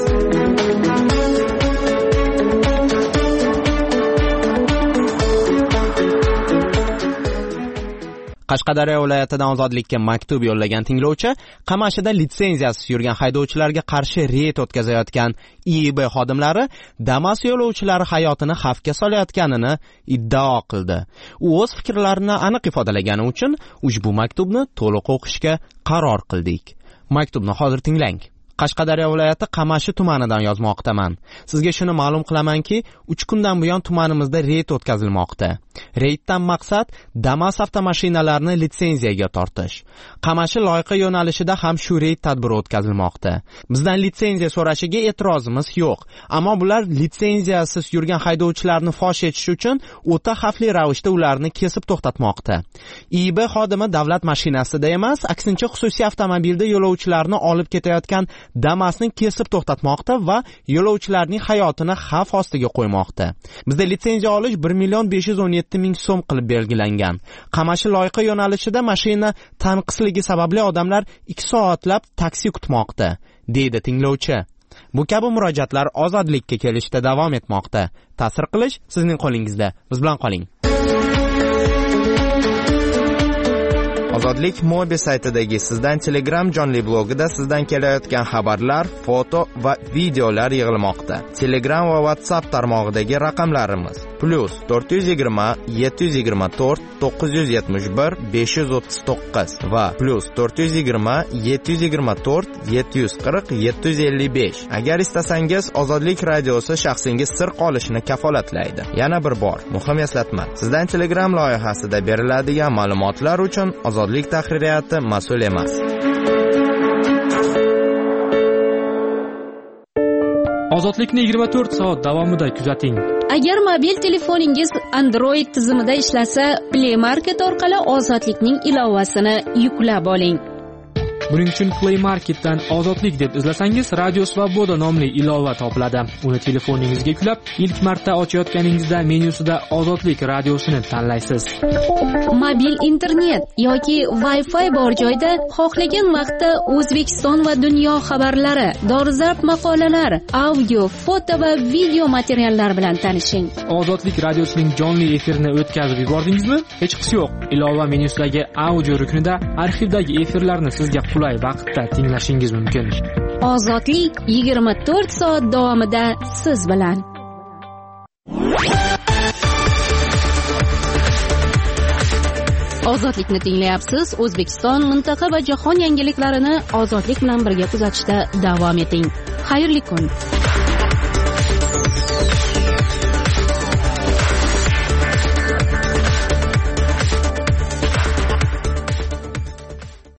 Qashqadaryo viloyatidan Ozodlikka maktub yo'llagan tinglovchi Qamashida litsenziyasiz yurgan haydovchilarga qarshi reyd o'tkazayotgan I I B xodimlari Damas yo'lovchilari hayotini xavfga solayotganini iddao qildi. U o'z fikrlarini aniq ifodalagani uchun ushbu maktubni to'liq o'qishga qaror qildik. Maktubni hozir tinglang. Qashqadaryo viloyati Qamashi tumanidan yozmoqdaman. Sizga shuni ma'lum qilamanki, uch kundan buyon tumanimizda reyd o'tkazilmoqda. Reyddan maqsad Damas avtomashinalarini litsenziyaga tortish. Qamashi loyiha yo'nalishida ham shu reyd tadbiri o'tkazilmoqda. Bizdan litsenziya so'rashiga e'tirozimiz yo'q, ammo bular litsenziyasiz yurgan haydovchilarni fosh etish uchun o'ta xavfli ravishda ularni kesib to'xtatmoqda. I I B xodimi davlat mashinasida emas, aksincha xususiy avtomobilda yo'lovchilarni olib ketayotgan Damasni kesib to'xtatmoqda va yo'lovchilarning hayotini xavf ostiga qo'ymoqda. Bizda litsenziya olish bir million besh yuz o'n yetti ming so'm qilib belgilangan. Qamashi loyiha yo'nalishida mashina tanqisligi sababli odamlar ikki soatlab taksi kutmoqda, deydi tinglovchi. Bu kabi murojaatlar ozodlikka kelishda davom etmoqda. Ta'sir qilish sizning qo'lingizda. Biz bilan qoling. Ozodlik Mobi saytidagi sizdan Telegram jonli blogida sizdan kelayotgan xabarlar, foto va videolar yig'ilmoqda. Telegram va WhatsApp tarmog'idagi raqamlarimiz plus to'rt yuz yigirma yetti yuz yigirma to'rt to'qqiz yuz yetmish bir besh yuz o'ttiz to'qqiz va plus to'rt yuz yigirma yetti yuz yigirma to'rt yetti yuz qirq yetti yuz ellik besh. Agar istasangiz Ozodlik radiosi shaxsingiz sir qolishini kafolatlaydi. Yana bir bor muhim eslatma. Sizdan Telegram loyihasida beriladigan ma'lumotlar uchun Ozodlik tahririyati mas'ul emas. Ozodlikni yigirma to'rt soat davomida kuzating. Agar mobil telefoningiz Android tizimida ishlasa, Play Market orqali Ozodlikning ilovasini yuklab oling. Buning uchun Play Marketdan Ozodlik deb izlasangiz, Radio Svoboda nomli ilova topiladi. Uni telefoningizga yuklab, ilk marta ochayotganingizda menyusida Ozodlik radiosini tanlaysiz. Mobil internet yoki Wi-Fi bor joyda xohlagan vaqtda O'zbekiston va dunyo xabarlari, dolzarb maqolalar, audio, foto va video materiallar bilan tanishing. Ozodlik radiosining jonli efirini o'tkazib yubordingizmi? Hech qisi yo'q. Ilova menyusidagi audio ruknida arxivdagi efirlarni sizga qulay vaqtda tinglashingiz mumkin. Ozodlik yigirma to'rt soat davomida siz bilan. Ozodlikni tinglayapsiz. O'zbekiston, mintaqa va jahon yangiliklarini Ozodlik bilan birga kuzatishda davom eting. Xayrli kun.